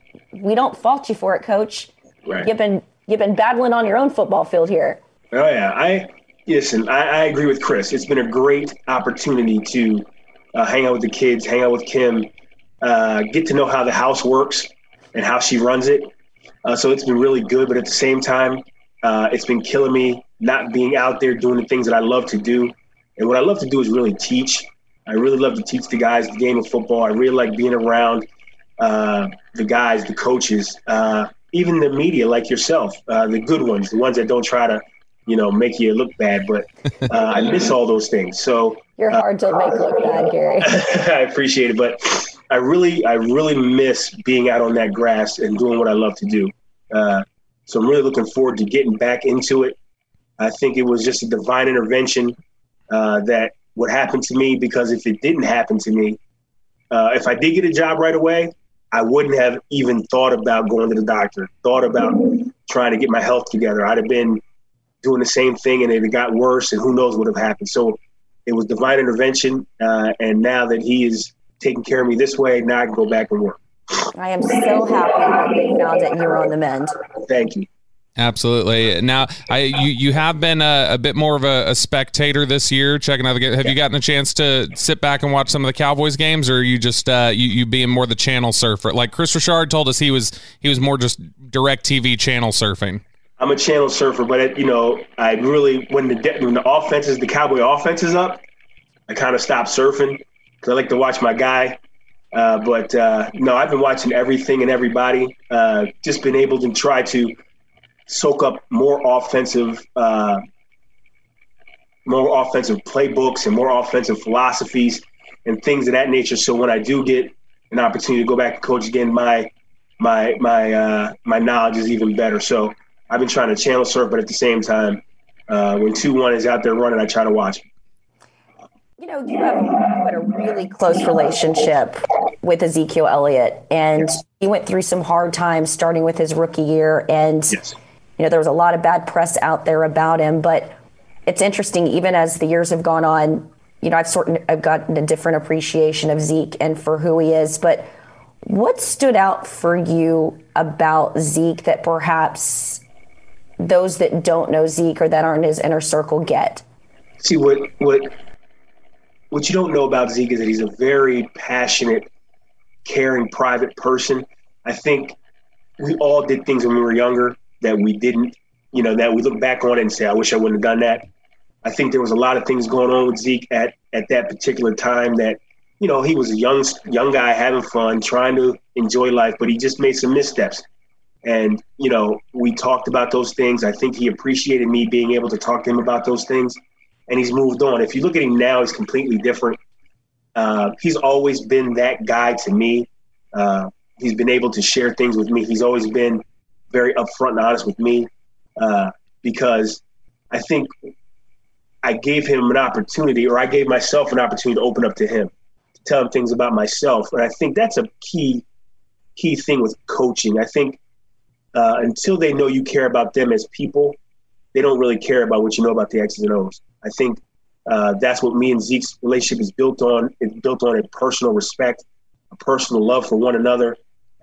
we don't fault you for it, Coach. Right. You've been you've been battling on your own football field here. Oh yeah, I listen. I, I agree with Chris. It's been a great opportunity to uh, hang out with the kids, hang out with Kim, uh, get to know how the house works and how she runs it. Uh, so it's been really good. But at the same time, uh, it's been killing me not being out there doing the things that I love to do. And what I love to do is really teach. I really love to teach the guys the game of football. I really like being around uh, the guys, the coaches, uh, even the media like yourself, uh, the good ones, the ones that don't try to, you know, make you look bad. But uh, I miss all those things. So you're hard to uh, make look bad, Gary. I appreciate it. But I really, I really miss being out on that grass and doing what I love to do. Uh, so I'm really looking forward to getting back into it. I think it was just a divine intervention uh, that what happened to me, because if it didn't happen to me, uh, if I did get a job right away, I wouldn't have even thought about going to the doctor, thought about trying to get my health together. I'd have been doing the same thing and it got worse, and who knows what would have happened. So it was divine intervention. Uh, and now that he is taking care of me this way, now I can go back and work. I am so happy that they found it and you're on the mend. Thank you. Absolutely. Now, I you you have been a, a bit more of a, a spectator this year, checking out the game. Have yeah. you gotten a chance to sit back and watch some of the Cowboys games, or are you just uh, you you being more the channel surfer? Like Chris Richard told us, he was he was more just direct T V channel surfing. I'm a channel surfer, but it, you know, I really when the when the offense is the Cowboy offense is up, I kind of stopped surfing because I like to watch my guy. Uh, but uh, no, I've been watching everything and everybody. Uh, just been able to try to soak up more offensive, uh, more offensive playbooks and more offensive philosophies and things of that nature. So when I do get an opportunity to go back and coach again, my my my uh, my knowledge is even better. So I've been trying to channel surf, but at the same time, uh, when two one is out there running, I try to watch it. You know, you have a really close relationship with Ezekiel Elliott, and yes. he went through some hard times starting with his rookie year, and yes. you know, there was a lot of bad press out there about him, but it's interesting, even as the years have gone on, you know, I've sort of I've gotten a different appreciation of Zeke and for who he is. But what stood out for you about Zeke that perhaps those that don't know Zeke or that aren't his inner circle get? See, what what what you don't know about Zeke is that he's a very passionate, caring, private person. I think we all did things when we were younger that we didn't, you know, that we look back on it and say, I wish I wouldn't have done that. I think there was a lot of things going on with Zeke at, at that particular time that, you know, he was a young, young guy having fun, trying to enjoy life, but he just made some missteps. And, you know, we talked about those things. I think he appreciated me being able to talk to him about those things, and he's moved on. If you look at him now, he's completely different. Uh, he's always been that guy to me. Uh, he's been able to share things with me. He's always been very upfront and honest with me uh, because I think I gave him an opportunity, or I gave myself an opportunity to open up to him, to tell him things about myself. And I think that's a key, key thing with coaching. I think uh, until they know you care about them as people, they don't really care about what you know about the X's and O's. I think uh, that's what me and Zeke's relationship is built on. It's built on a personal respect, a personal love for one another,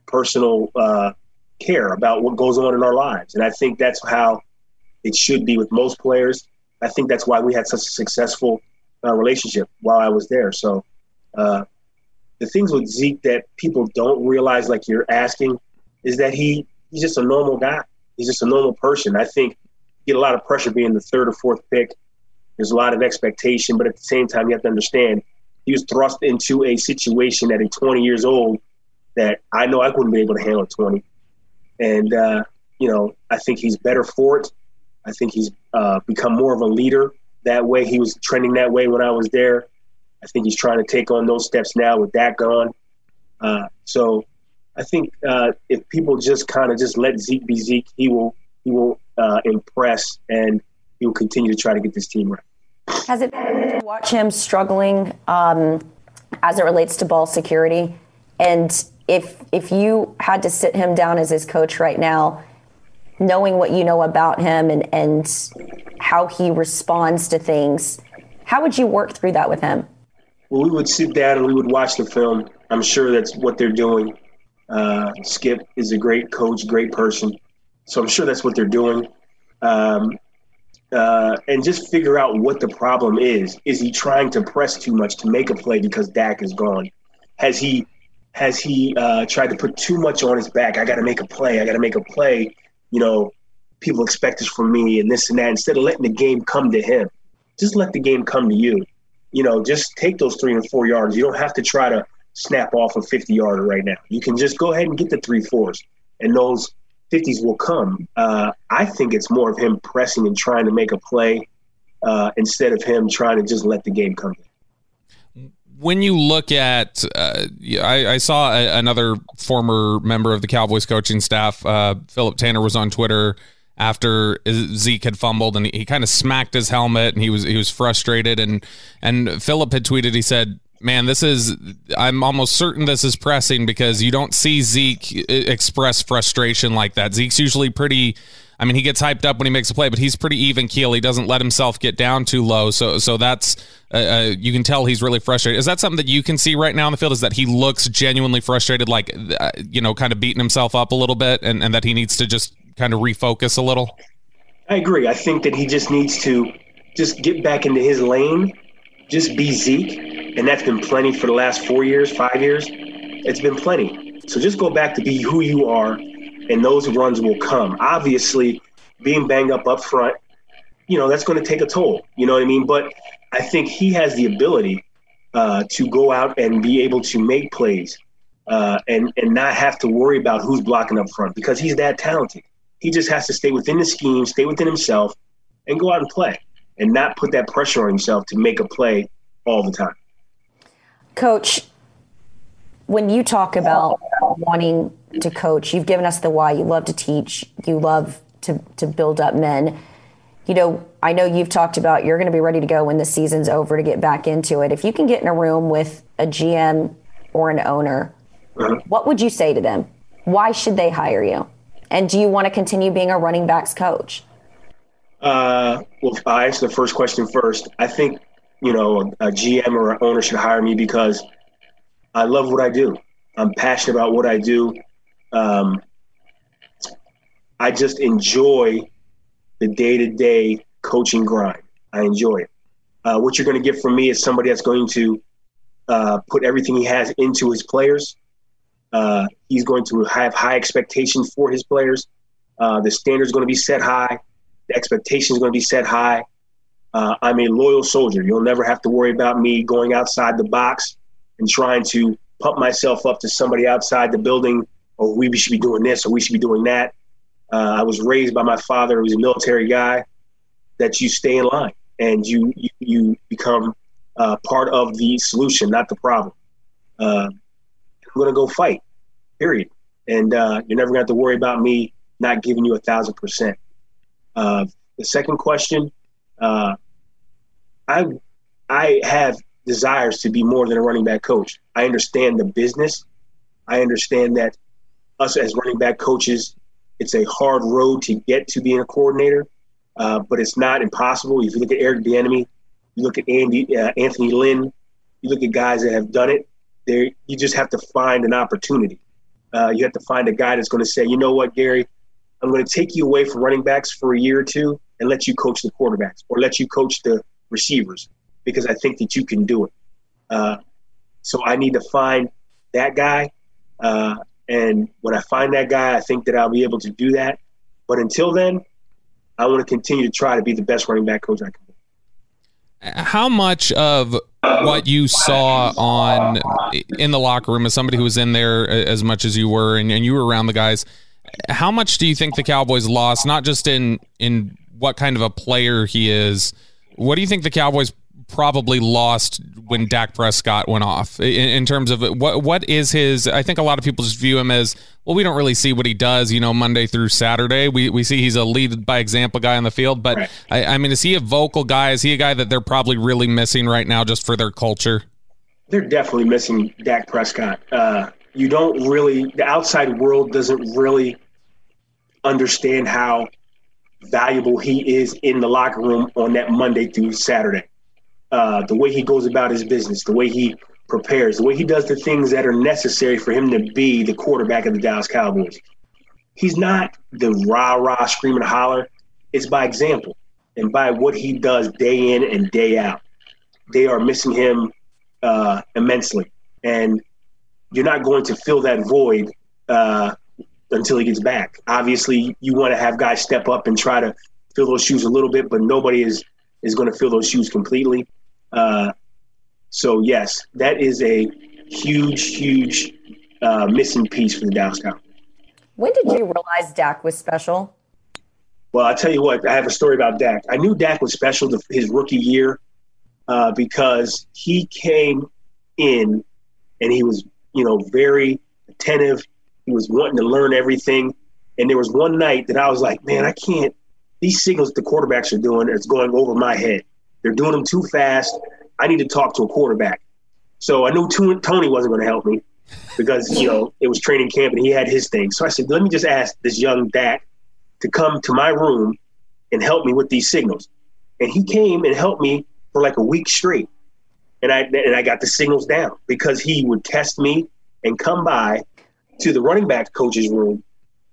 personal uh, care about what goes on in our lives. And I think that's how it should be with most players. I think that's why we had such a successful uh, relationship while I was there. So uh, the things with Zeke that people don't realize, like you're asking, is that he he's just a normal guy. He's just a normal person. I think you get a lot of pressure being the third or fourth pick. There's a lot of expectation, but at the same time, you have to understand he was thrust into a situation at a twenty years old that I know I wouldn't be able to handle at twenty. And, uh, you know, I think he's better for it. I think he's uh, become more of a leader that way. He was trending that way when I was there. I think he's trying to take on those steps now with that gone. Uh, so I think uh, if people just kind of just let Zeke be Zeke, he will he will uh, impress, and he will continue to try to get this team right. Has it been to watch him struggling um, as it relates to ball security? And if if you had to sit him down as his coach right now, knowing what you know about him and, and how he responds to things, how would you work through that with him? Well, we would sit down and we would watch the film. I'm sure that's what they're doing. Uh, Skip is a great coach, great person. So I'm sure that's what they're doing. Um, uh, and just figure out what the problem is. Is he trying to press too much to make a play because Dak is gone? Has he has he uh, tried to put too much on his back? I got to make a play. I got to make a play. You know, people expect this from me and this and that. Instead of letting the game come to him, just let the game come to you. You know, just take those three and four yards. You don't have to try to snap off a fifty-yarder right now. You can just go ahead and get the three fours, and those fifties will come. Uh, I think it's more of him pressing and trying to make a play uh, instead of him trying to just let the game come to him. When you look at, uh, I, I saw a, another former member of the Cowboys coaching staff, uh, Philip Tanner, was on Twitter after Zeke had fumbled, and he, he kind of smacked his helmet, and he was he was frustrated. And and Philip had tweeted, he said, "Man, this is, I'm almost certain this is pressing because you don't see Zeke express frustration like that. Zeke's usually pretty, I mean, he gets hyped up when he makes a play, but he's pretty even keel. He doesn't let himself get down too low. So so that's, uh, uh, you can tell he's really frustrated." Is that something that you can see right now in the field, is that he looks genuinely frustrated, like, uh, you know, kind of beating himself up a little bit, and, and that he needs to just kind of refocus a little? I agree. I think that he just needs to just get back into his lane, just be Zeke. And that's been plenty for the last four years, five years. It's been plenty. So just go back to be who you are, and those runs will come. Obviously, being banged up up front, you know, that's going to take a toll. You know what I mean? But I think he has the ability uh, to go out and be able to make plays uh, and, and not have to worry about who's blocking up front, because he's that talented. He just has to stay within the scheme, stay within himself, and go out and play, and not put that pressure on himself to make a play all the time. Coach, when you talk about wanting to coach, you've given us the why. You love to teach. You love to, to build up men. You know, I know you've talked about you're going to be ready to go when the season's over to get back into it. If you can get in a room with a G M or an owner, uh-huh. what would you say to them? Why should they hire you? And do you want to continue being a running backs coach? Uh, well, I'll answer the first question first. I think, you know, a G M or an owner should hire me because I love what I do. I'm passionate about what I do. Um, I just enjoy the day-to-day coaching grind. I enjoy it. Uh, what you're going to get from me is somebody that's going to uh, put everything he has into his players. Uh, he's going to have high expectations for his players. Uh, the standard is going to be set high. The expectation is going to be set high. Uh, I'm a loyal soldier. You'll never have to worry about me going outside the box and trying to pump myself up to somebody outside the building, or we should be doing this or we should be doing that. Uh, I was raised by my father, who was a military guy, that you stay in line and you you, you become uh, part of the solution, not the problem. Uh, I'm going to go fight, period. And uh, you're never going to have to worry about me not giving you a thousand percent. Uh, the second question, uh, I I have desires to be more than a running back coach. I understand the business. I understand that us as running back coaches, it's a hard road to get to being a coordinator, uh, but it's not impossible. If you look at Eric Bieniemy, you look at Andy, uh, Anthony Lynn, you look at guys that have done it. There, you just have to find an opportunity. Uh, you have to find a guy that's going to say, you know what, Gary, I'm going to take you away from running backs for a year or two and let you coach the quarterbacks or let you coach the receivers because I think that you can do it. Uh, so I need to find that guy. Uh, and when I find that guy, I think that I'll be able to do that. But until then, I want to continue to try to be the best running back coach I can be. How much of what you saw on in the locker room as somebody who was in there as much as you were and, and you were around the guys, how much do you think the Cowboys lost, not just in, in what kind of a player he is, what do you think the Cowboys probably lost when Dak Prescott went off in, in terms of what what is his? I think a lot of people just view him as, well, we don't really see what he does, you know, Monday through Saturday. We we see he's a lead by example guy on the field, but right. I, I mean, is he a vocal guy? Is he a guy that they're probably really missing right now just for their culture? They're definitely missing Dak Prescott. Uh, you don't really, the outside world doesn't really understand how valuable he is in the locker room on that Monday through Saturday. Uh, the way he goes about his business, the way he prepares, the way he does the things that are necessary for him to be the quarterback of the Dallas Cowboys. He's not the rah-rah, scream and holler. It's by example and by what he does day in and day out. They are missing him uh, immensely. And you're not going to fill that void uh, until he gets back. Obviously, you want to have guys step up and try to fill those shoes a little bit, but nobody is, is going to fill those shoes completely. Uh, so, yes, that is a huge, huge uh, missing piece for the Dallas Cowboys. When did you realize Dak was special? Well, I'll tell you what, I have a story about Dak. I knew Dak was special the, his rookie year uh, because he came in and he was, you know, very attentive. He was wanting to learn everything. And there was one night that I was like, man, I can't – these signals the quarterbacks are doing, it's going over my head. They're doing them too fast. I need to talk to a quarterback. So I knew Tony wasn't going to help me because, you know, it was training camp and he had his thing. So I said, let me just ask this young Dak to come to my room and help me with these signals. And he came and helped me for like a week straight. And I and I got the signals down because he would test me and come by to the running back coach's room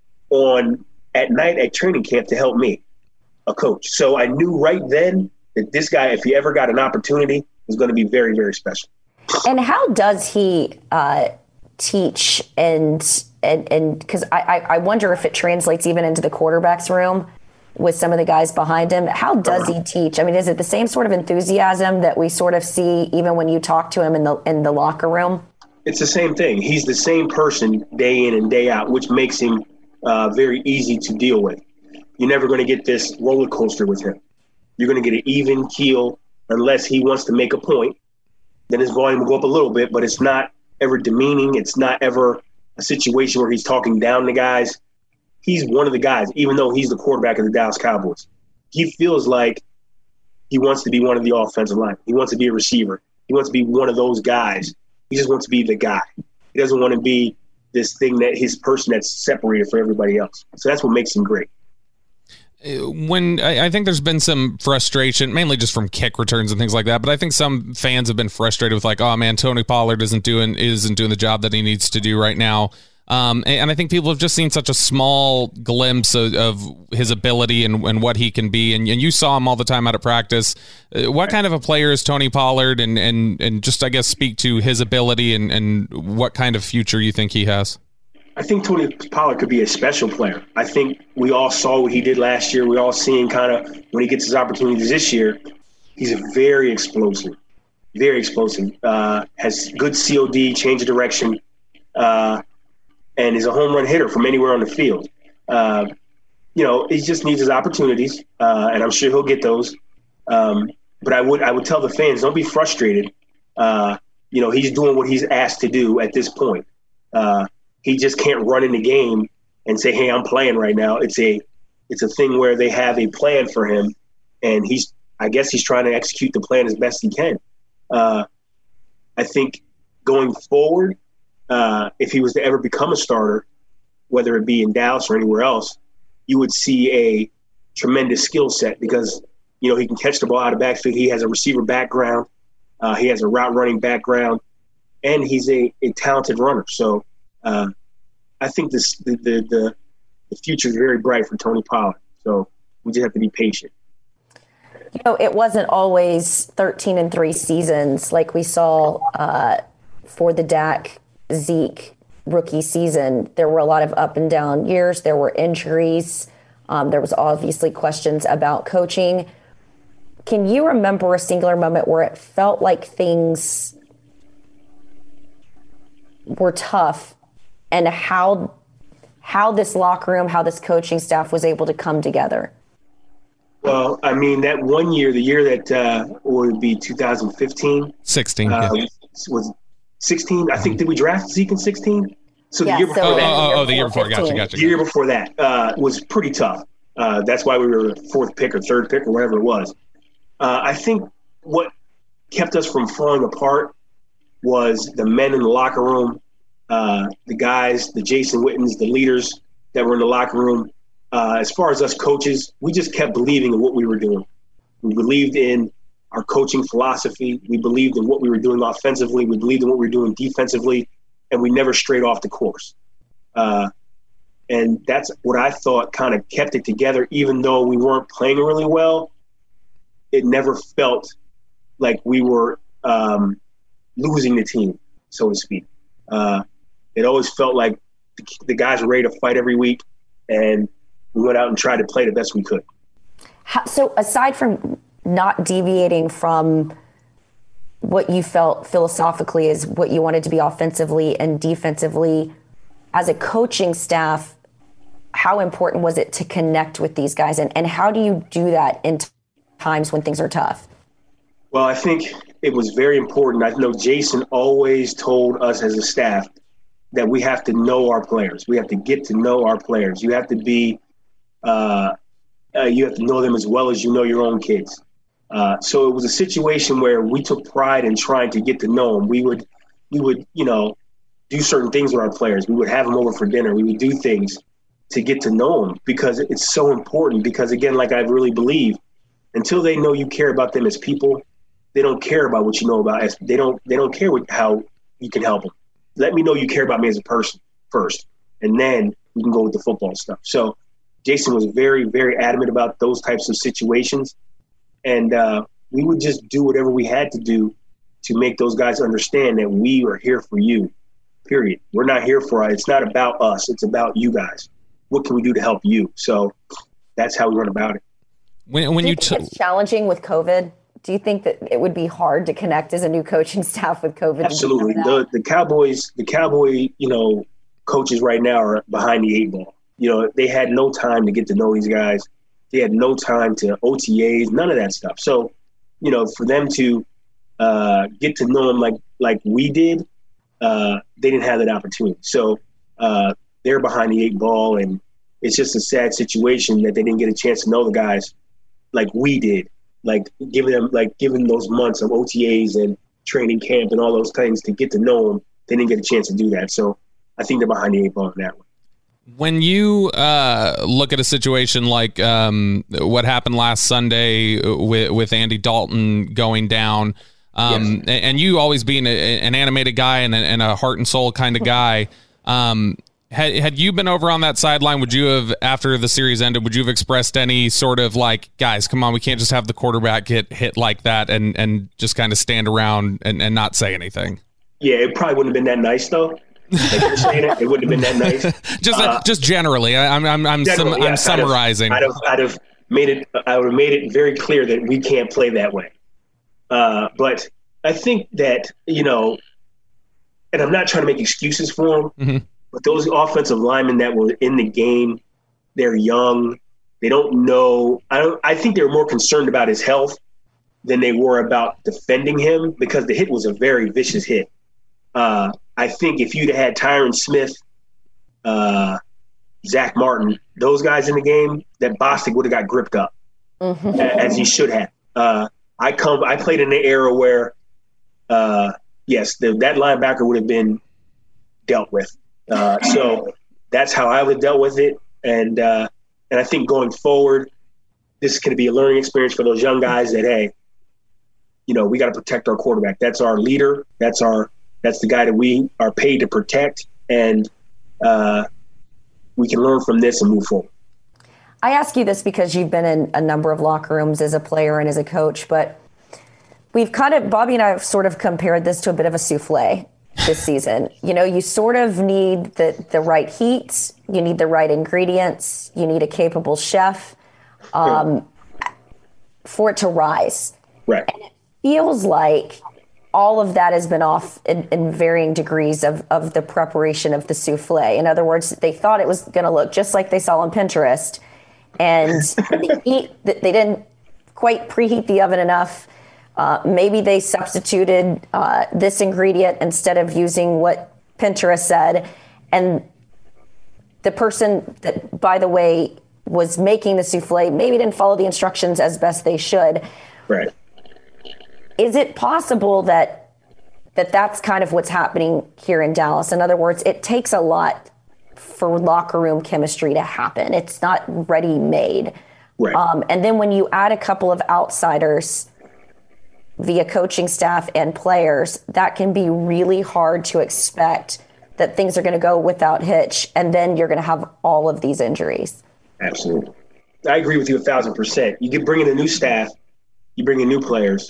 on at night at training camp to help me, a coach. So I knew right then that this guy, if he ever got an opportunity, was going to be very, very special. And how does he uh, teach? And and and because I, I wonder if it translates even into the quarterback's room with some of the guys behind him. How does he teach? I mean, is it the same sort of enthusiasm that we sort of see even when you talk to him in the in the locker room? It's the same thing. He's the same person day in and day out, which makes him uh, very easy to deal with. You're never going to get this roller coaster with him. You're going to get an even keel unless he wants to make a point. Then his volume will go up a little bit, but it's not ever demeaning. It's not ever a situation where he's talking down to guys. He's one of the guys, even though he's the quarterback of the Dallas Cowboys. He feels like he wants to be one of the offensive line. He wants to be a receiver. He wants to be one of those guys. He just wants to be the guy. He doesn't want to be this thing that his person that's separated from everybody else. So that's what makes him great. When I think there's been some frustration, mainly just from kick returns and things like that, but I think some fans have been frustrated with like, oh man, Tony Pollard isn't doing isn't doing the job that he needs to do right now. Um, and I think people have just seen such a small glimpse of, of his ability and, and what he can be. And, and you saw him all the time out at practice. Uh, what kind of a player is Tony Pollard? And and and just I guess speak to his ability and and what kind of future you think he has. I think Tony Pollard could be a special player. I think we all saw what he did last year. We all seen kind of when he gets his opportunities this year. He's very explosive, very explosive. Uh, has good C O D, change of direction, uh, and is a home run hitter from anywhere on the field. Uh, you know, he just needs his opportunities, uh, and I'm sure he'll get those. Um, but I would I would tell the fans, don't be frustrated. Uh, you know, he's doing what he's asked to do at this point. Uh, He just can't run in the game and say, hey, I'm playing right now. It's a it's a thing where they have a plan for him, and he's I guess he's trying to execute the plan as best he can. Uh, I think going forward, uh, if he was to ever become a starter, whether it be in Dallas or anywhere else, you would see a tremendous skill set because, you know, he can catch the ball out of backfield. He has a receiver background. Uh, he has a route running background, and he's a, a talented runner. So, Uh, I think this the the the, the future is very bright for Tony Pollard. So we just have to be patient. You know, it wasn't always thirteen and three seasons like we saw uh, for the Dak Zeke rookie season. There were a lot of up and down years. There were injuries. Um, there was obviously questions about coaching. Can you remember a singular moment where it felt like things were tough, and how how this locker room, how this coaching staff was able to come together? Well, I mean, that one year, the year that uh, would be two thousand fifteen. sixteen. Uh, Yeah. Was sixteen. I think, did we draft Zeke in sixteen? So the Yeah, year so before Oh, that. oh, oh, the year before. Gotcha, fifteen. gotcha. The year before that uh, was pretty tough. Uh, that's why we were fourth pick or third pick or whatever it was. Uh, I think what kept us from falling apart was the men in the locker room, uh, the guys, the Jason Wittens, the leaders that were in the locker room. Uh, as far as us coaches, we just kept believing in what we were doing. We believed in our coaching philosophy. We believed in what we were doing offensively. We believed in what we were doing defensively, and we never strayed off the course. Uh, and that's what I thought kind of kept it together, even though we weren't playing really well. It never felt like we were um, losing the team, so to speak. Uh, it always felt like the, the guys were ready to fight every week, and we went out and tried to play the best we could. How, so aside from not deviating from what you felt philosophically is what you wanted to be offensively and defensively, as a coaching staff, how important was it to connect with these guys? And, and how do you do that in t- times when things are tough? Well, I think it was very important. I know Jason always told us as a staff that we have to know our players. We have to get to know our players. You have to be, uh, uh, you have to know them as well as you know your own kids. Uh, so it was a situation where we took pride in trying to get to know them. We would, we would, you know, do certain things with our players. We would have them over for dinner. We would do things to get to know them because it's so important. Because again, like I really believe, until they know you care about them as people, they don't care about what you know about us. They don't. They don't care what, how you can help them. Let me know you care about me as a person first, and then we can go with the football stuff. So Jason was very, very adamant about those types of situations. And uh, we would just do whatever we had to do to make those guys understand that we are here for you, period. We're not here for – it's not about us. It's about you guys. What can we do to help you? So that's how we went about it. When, when do you, you think t- it's challenging with COVID? Do you think that it would be hard to connect as a new coaching staff with COVID? Absolutely. The, the Cowboys, the Cowboy, you know, coaches right now are behind the eight ball. You know, they had no time to get to know these guys. They had no time to O T As, none of that stuff. So, you know, for them to uh, get to know them like like we did, uh, they didn't have that opportunity. So uh, they're behind the eight ball, and it's just a sad situation that they didn't get a chance to know the guys like we did. Like giving them, like giving those months of O T As and training camp and all those things to get to know them, they didn't get a chance to do that. So I think they're behind the eight ball in that way. When you uh, look at a situation like um, what happened last Sunday with, with Andy Dalton going down, um, yes. and you always being a, an animated guy and a, and a heart and soul kind of guy, um, had, had you been over on that sideline, would you have, after the series ended, would you have expressed any sort of like, guys, come on, we can't just have the quarterback get hit like that and, and just kind of stand around and, and not say anything? Yeah, it probably wouldn't have been that nice, though. Like you're saying it, it wouldn't have been that nice. just, uh, just generally, I, I'm, I'm, I'm, generally, sum, yes, I'm summarizing. I'd have, I'd have made it. I would have made it very clear that we can't play that way. Uh, but I think that you know, and I'm not trying to make excuses for them. Mm-hmm. But those offensive linemen that were in the game, they're young. They don't know. I don't. I think they're more concerned about his health than they were about defending him because the hit was a very vicious hit. Uh, I think if you'd had Tyron Smith, uh, Zach Martin, those guys in the game, that Bostic would have got gripped up mm-hmm. as he should have. Uh, I come. I played in the era where, uh, yes, the, that linebacker would have been dealt with. Uh, so that's how I would have dealt with it. And uh, and I think going forward, this is going to be a learning experience for those young guys that, hey, you know, we got to protect our quarterback. That's our leader. That's our that's the guy that we are paid to protect. And uh, we can learn from this and move forward. I ask you this because you've been in a number of locker rooms as a player and as a coach, but we've kind of, Bobby and I have sort of compared this to a bit of a souffle this season. You know, you sort of need the, the right heat, you need the right ingredients, you need a capable chef um, yeah. for it to rise. Right. And it feels like all of that has been off in, in varying degrees of, of the preparation of the souffle. In other words, they thought it was going to look just like they saw on Pinterest, and the heat, they didn't quite preheat the oven enough. Uh, maybe they substituted uh, this ingredient instead of using what Pinterest said. And the person that, by the way, was making the souffle maybe didn't follow the instructions as best they should. Right. Is it possible that that that's kind of what's happening here in Dallas? In other words, it takes a lot for locker room chemistry to happen. It's not ready-made. Right. Um, and then when you add a couple of outsiders via coaching staff and players, that can be really hard to expect that things are going to go without hitch, and then you're going to have all of these injuries. Absolutely. I agree with you a thousand percent. You get bring in a new staff, you bring in new players,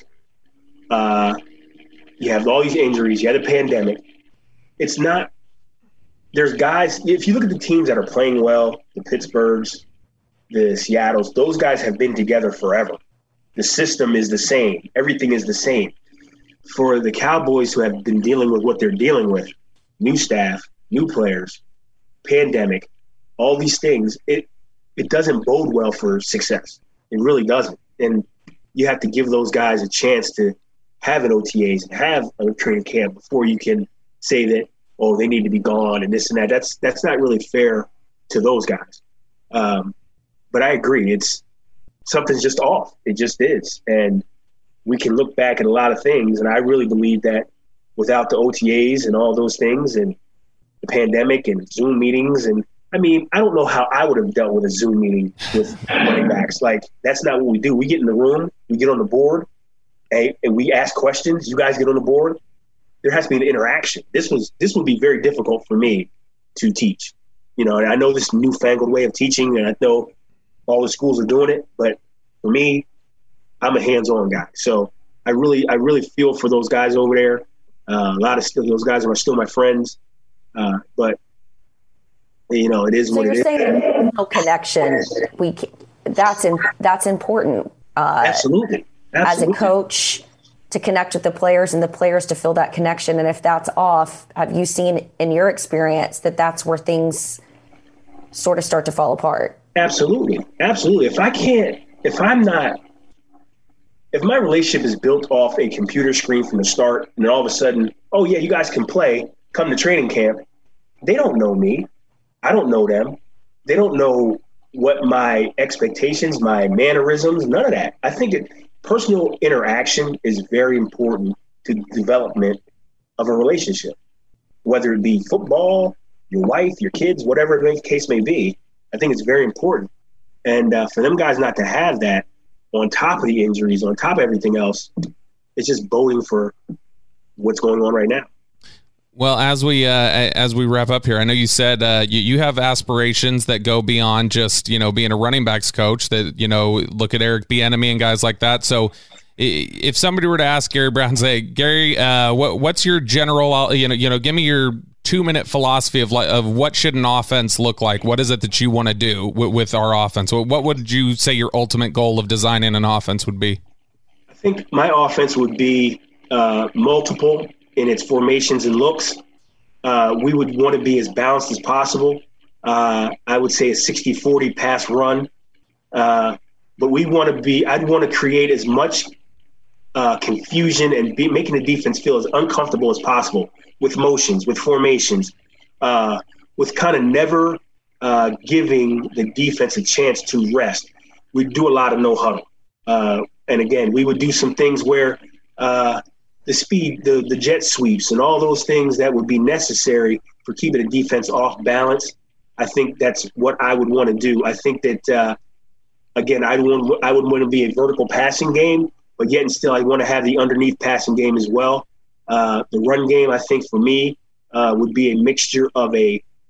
uh, you have all these injuries, you had a pandemic. It's not – there's guys – if you look at the teams that are playing well, the Pittsburghs, the Seattles, those guys have been together forever. The system is the same. Everything is the same. For the Cowboys who have been dealing with what they're dealing with, new staff, new players, pandemic, all these things, it it doesn't bode well for success. It really doesn't. And you have to give those guys a chance to have an O T As and have a training camp before you can say that, oh, they need to be gone and this and that. That's that's not really fair to those guys. Um, but I agree. It's something's just off. It just is. And we can look back at a lot of things. And I really believe that without the O T As and all those things and the pandemic and Zoom meetings, and I mean, I don't know how I would have dealt with a Zoom meeting with running backs. Like, that's not what we do. We get in the room, we get on the board, and, and we ask questions. You guys get on the board. There has to be an interaction. This was this would be very difficult for me to teach. You know, and I know this newfangled way of teaching, and I know all the schools are doing it, but for me, I'm a hands-on guy. So I really, I really feel for those guys over there. Uh, a lot of still, those guys are still my friends, uh, but you know, it is so what you're it saying is. No connection. We that's in, that's important. Uh, Absolutely. Absolutely. As a coach, to connect with the players and the players to feel that connection. And if that's off, have you seen in your experience that that's where things sort of start to fall apart? Absolutely. Absolutely. If I can't, if I'm not, if my relationship is built off a computer screen from the start, and then all of a sudden, oh yeah, you guys can play, come to training camp, they don't know me. I don't know them. They don't know what my expectations, my mannerisms, none of that. I think it, personal interaction is very important to the development of a relationship, whether it be football, your wife, your kids, whatever the case may be. I think it's very important. And uh, for them guys not to have that on top of the injuries, on top of everything else, it's just boding for what's going on right now. Well, as we uh, as we wrap up here, I know you said uh, you, you have aspirations that go beyond just, you know, being a running backs coach, that, you know, look at Eric Bieniemy and guys like that. So if somebody were to ask Gary Brown, say, Gary, uh, what what's your general, you know, you know, give me your two minute philosophy of of what should an offense look like? What is it that you want to do with, with our offense? What would you say your ultimate goal of designing an offense would be? I think my offense would be uh, multiple in its formations and looks. Uh, we would want to be as balanced as possible. Uh, I would say a sixty forty pass run. Uh, but we want to be, I'd want to create as much uh, confusion and be making the defense feel as uncomfortable as possible with motions, with formations, uh, with kind of never uh, giving the defense a chance to rest. We do a lot of no huddle. Uh, and again, we would do some things where uh, the speed, the, the jet sweeps, and all those things that would be necessary for keeping the defense off balance. I think that's what I would want to do. I think that, uh, again, I, want, I would want to be a vertical passing game, but yet and still I want to have the underneath passing game as well. Uh, the run game, I think, for me, uh, would be a mixture of a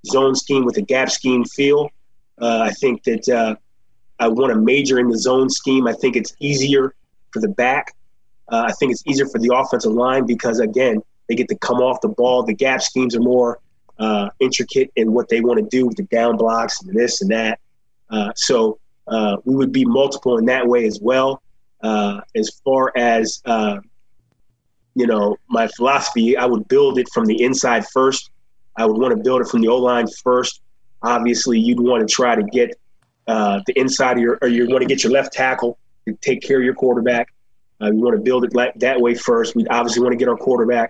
zone scheme with a gap scheme feel. Uh, I think that uh, I want to major in the zone scheme. I think it's easier for the back. Uh, I think it's easier for the offensive line because, again, they get to come off the ball. The gap schemes are more uh, intricate in what they want to do with the down blocks and this and that. Uh, so uh, we would be multiple in that way as well. Uh, as far as, uh, you know, my philosophy, I would build it from the inside first. I would want to build it from the O-line first. Obviously, you'd want to try to get uh, the inside of your – or you want to get your left tackle to take care of your quarterback. Uh, we want to build it like that way first. We obviously want to get our quarterback.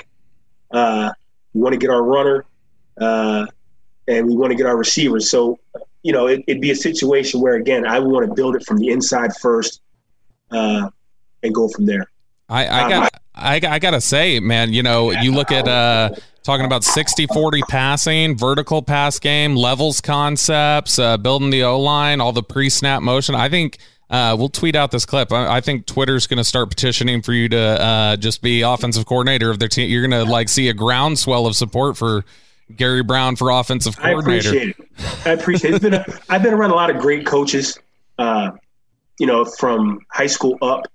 Uh, we want to get our runner, uh, and we want to get our receivers. So, you know, it, it'd be a situation where, again, I would want to build it from the inside first uh, and go from there. I, I got, um, I, I got to say, man, you know, you look at uh, talking about sixty forty passing, vertical pass game, levels concepts, uh, building the O-line, all the pre-snap motion. I think – Uh, we'll tweet out this clip. I, I think Twitter's going to start petitioning for you to uh, just be offensive coordinator of their team. You're going to like see a groundswell of support for Gary Brown for offensive coordinator. I appreciate it. I appreciate it. It's been a, I've been around a lot of great coaches, uh, you know, from high school up.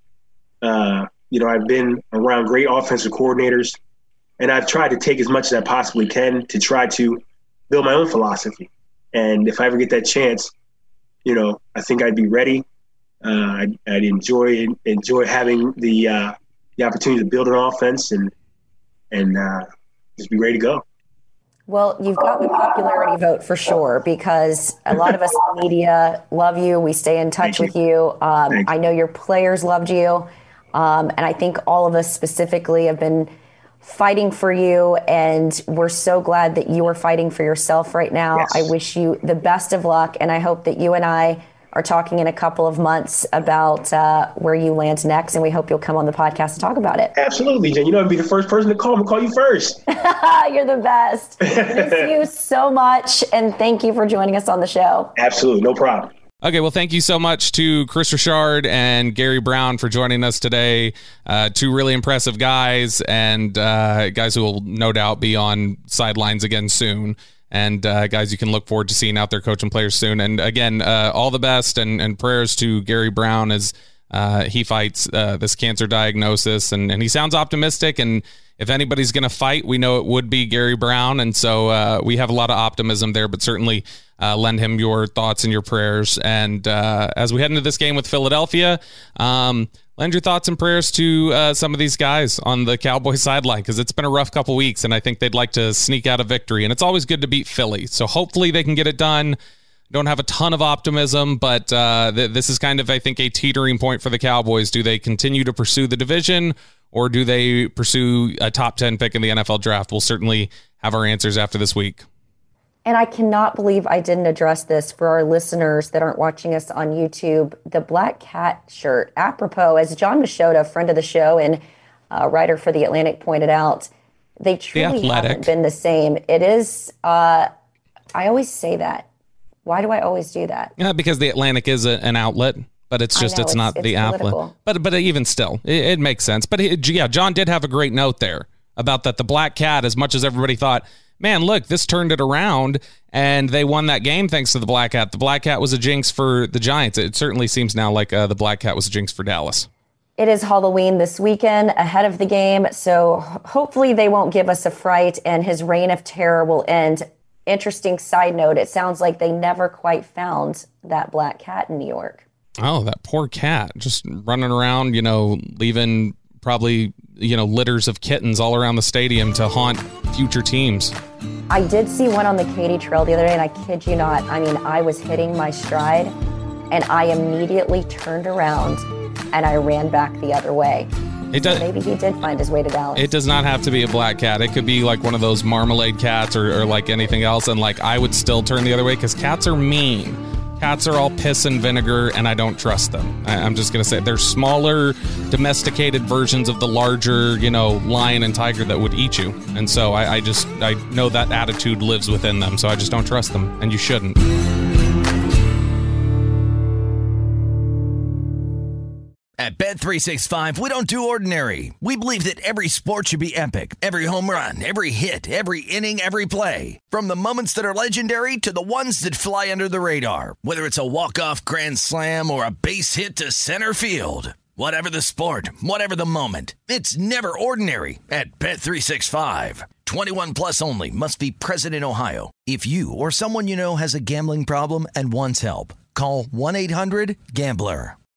Uh, you know, I've been around great offensive coordinators, and I've tried to take as much as I possibly can to try to build my own philosophy. And if I ever get that chance, you know, I think I'd be ready. Uh, I'd, I'd enjoy enjoy having the uh, the opportunity to build an offense and and uh, just be ready to go. Well, you've got the popularity vote for sure because a lot of us in the media love you. We stay in touch with you. Um, you. I know your players loved you, um, and I think all of us specifically have been fighting for you, and we're so glad that you are fighting for yourself right now. Yes. I wish you the best of luck, and I hope that you and I are talking in a couple of months about uh, where you land next, and we hope you'll come on the podcast to talk about it. Absolutely, Jen. You know, I'd be the first person to call. I'm going to call you first. You're the best. Miss you so much, and thank you for joining us on the show. Absolutely. No problem. Okay, well, thank you so much to Chris Richard and Gary Brown for joining us today. Uh, two really impressive guys, and uh, guys who will no doubt be on sidelines again soon. And uh, guys, you can look forward to seeing out there coaching players soon. And again, uh, all the best and, and prayers to Gary Brown as uh, he fights uh, this cancer diagnosis. And, and he sounds optimistic. And if anybody's going to fight, we know it would be Gary Brown. And so uh, we have a lot of optimism there, but certainly uh, lend him your thoughts and your prayers. And uh, as we head into this game with Philadelphia, um, lend your thoughts and prayers to uh, some of these guys on the Cowboys sideline because it's been a rough couple weeks, and I think they'd like to sneak out a victory. And it's always good to beat Philly, so hopefully they can get it done. Don't have a ton of optimism, but uh, th- this is kind of, I think, a teetering point for the Cowboys. Do they continue to pursue the division, or do they pursue a top ten pick in the N F L draft? We'll certainly have our answers after this week. And I cannot believe I didn't address this for our listeners that aren't watching us on YouTube. The Black Cat shirt, apropos, as John Machota, friend of the show and uh, writer for The Atlantic, pointed out, they truly the haven't been the same. It is, uh, I always say that. Why do I always do that? Yeah, because The Atlantic is a, an outlet, but it's just, know, it's, it's not it's the political. outlet. But but even still, it, it makes sense. But it, yeah, John did have a great note there about that the Black Cat, as much as everybody thought, man, look, this turned it around, and they won that game thanks to the Black Cat. The Black Cat was a jinx for the Giants. It certainly seems now like uh, the Black Cat was a jinx for Dallas. It is Halloween this weekend ahead of the game, so hopefully they won't give us a fright, and his reign of terror will end. Interesting side note, it sounds like they never quite found that Black Cat in New York. Oh, that poor cat, just running around, you know, leaving probably, you know, litters of kittens all around the stadium to haunt future teams. I did see one on the Katy Trail the other day, and I kid you not, I mean, I was hitting my stride, and I immediately turned around, and I ran back the other way. It does, Maybe he did find his way to Dallas. It does not have to be a black cat. It could be like one of those marmalade cats or, or like anything else, and like I would still turn the other way because cats are mean. Cats are all piss and vinegar, and I don't trust them. I, I'm just going to say they're smaller, domesticated versions of the larger, you know, lion and tiger that would eat you. And so I, I just, I know that attitude lives within them, so I just don't trust them, and you shouldn't. At Bet three sixty-five, we don't do ordinary. We believe that every sport should be epic. Every home run, every hit, every inning, every play. From the moments that are legendary to the ones that fly under the radar. Whether it's a walk-off grand slam or a base hit to center field. Whatever the sport, whatever the moment. It's never ordinary at Bet three sixty-five. twenty-one plus only. Must be present in Ohio. If you or someone you know has a gambling problem and wants help, call one eight hundred gambler.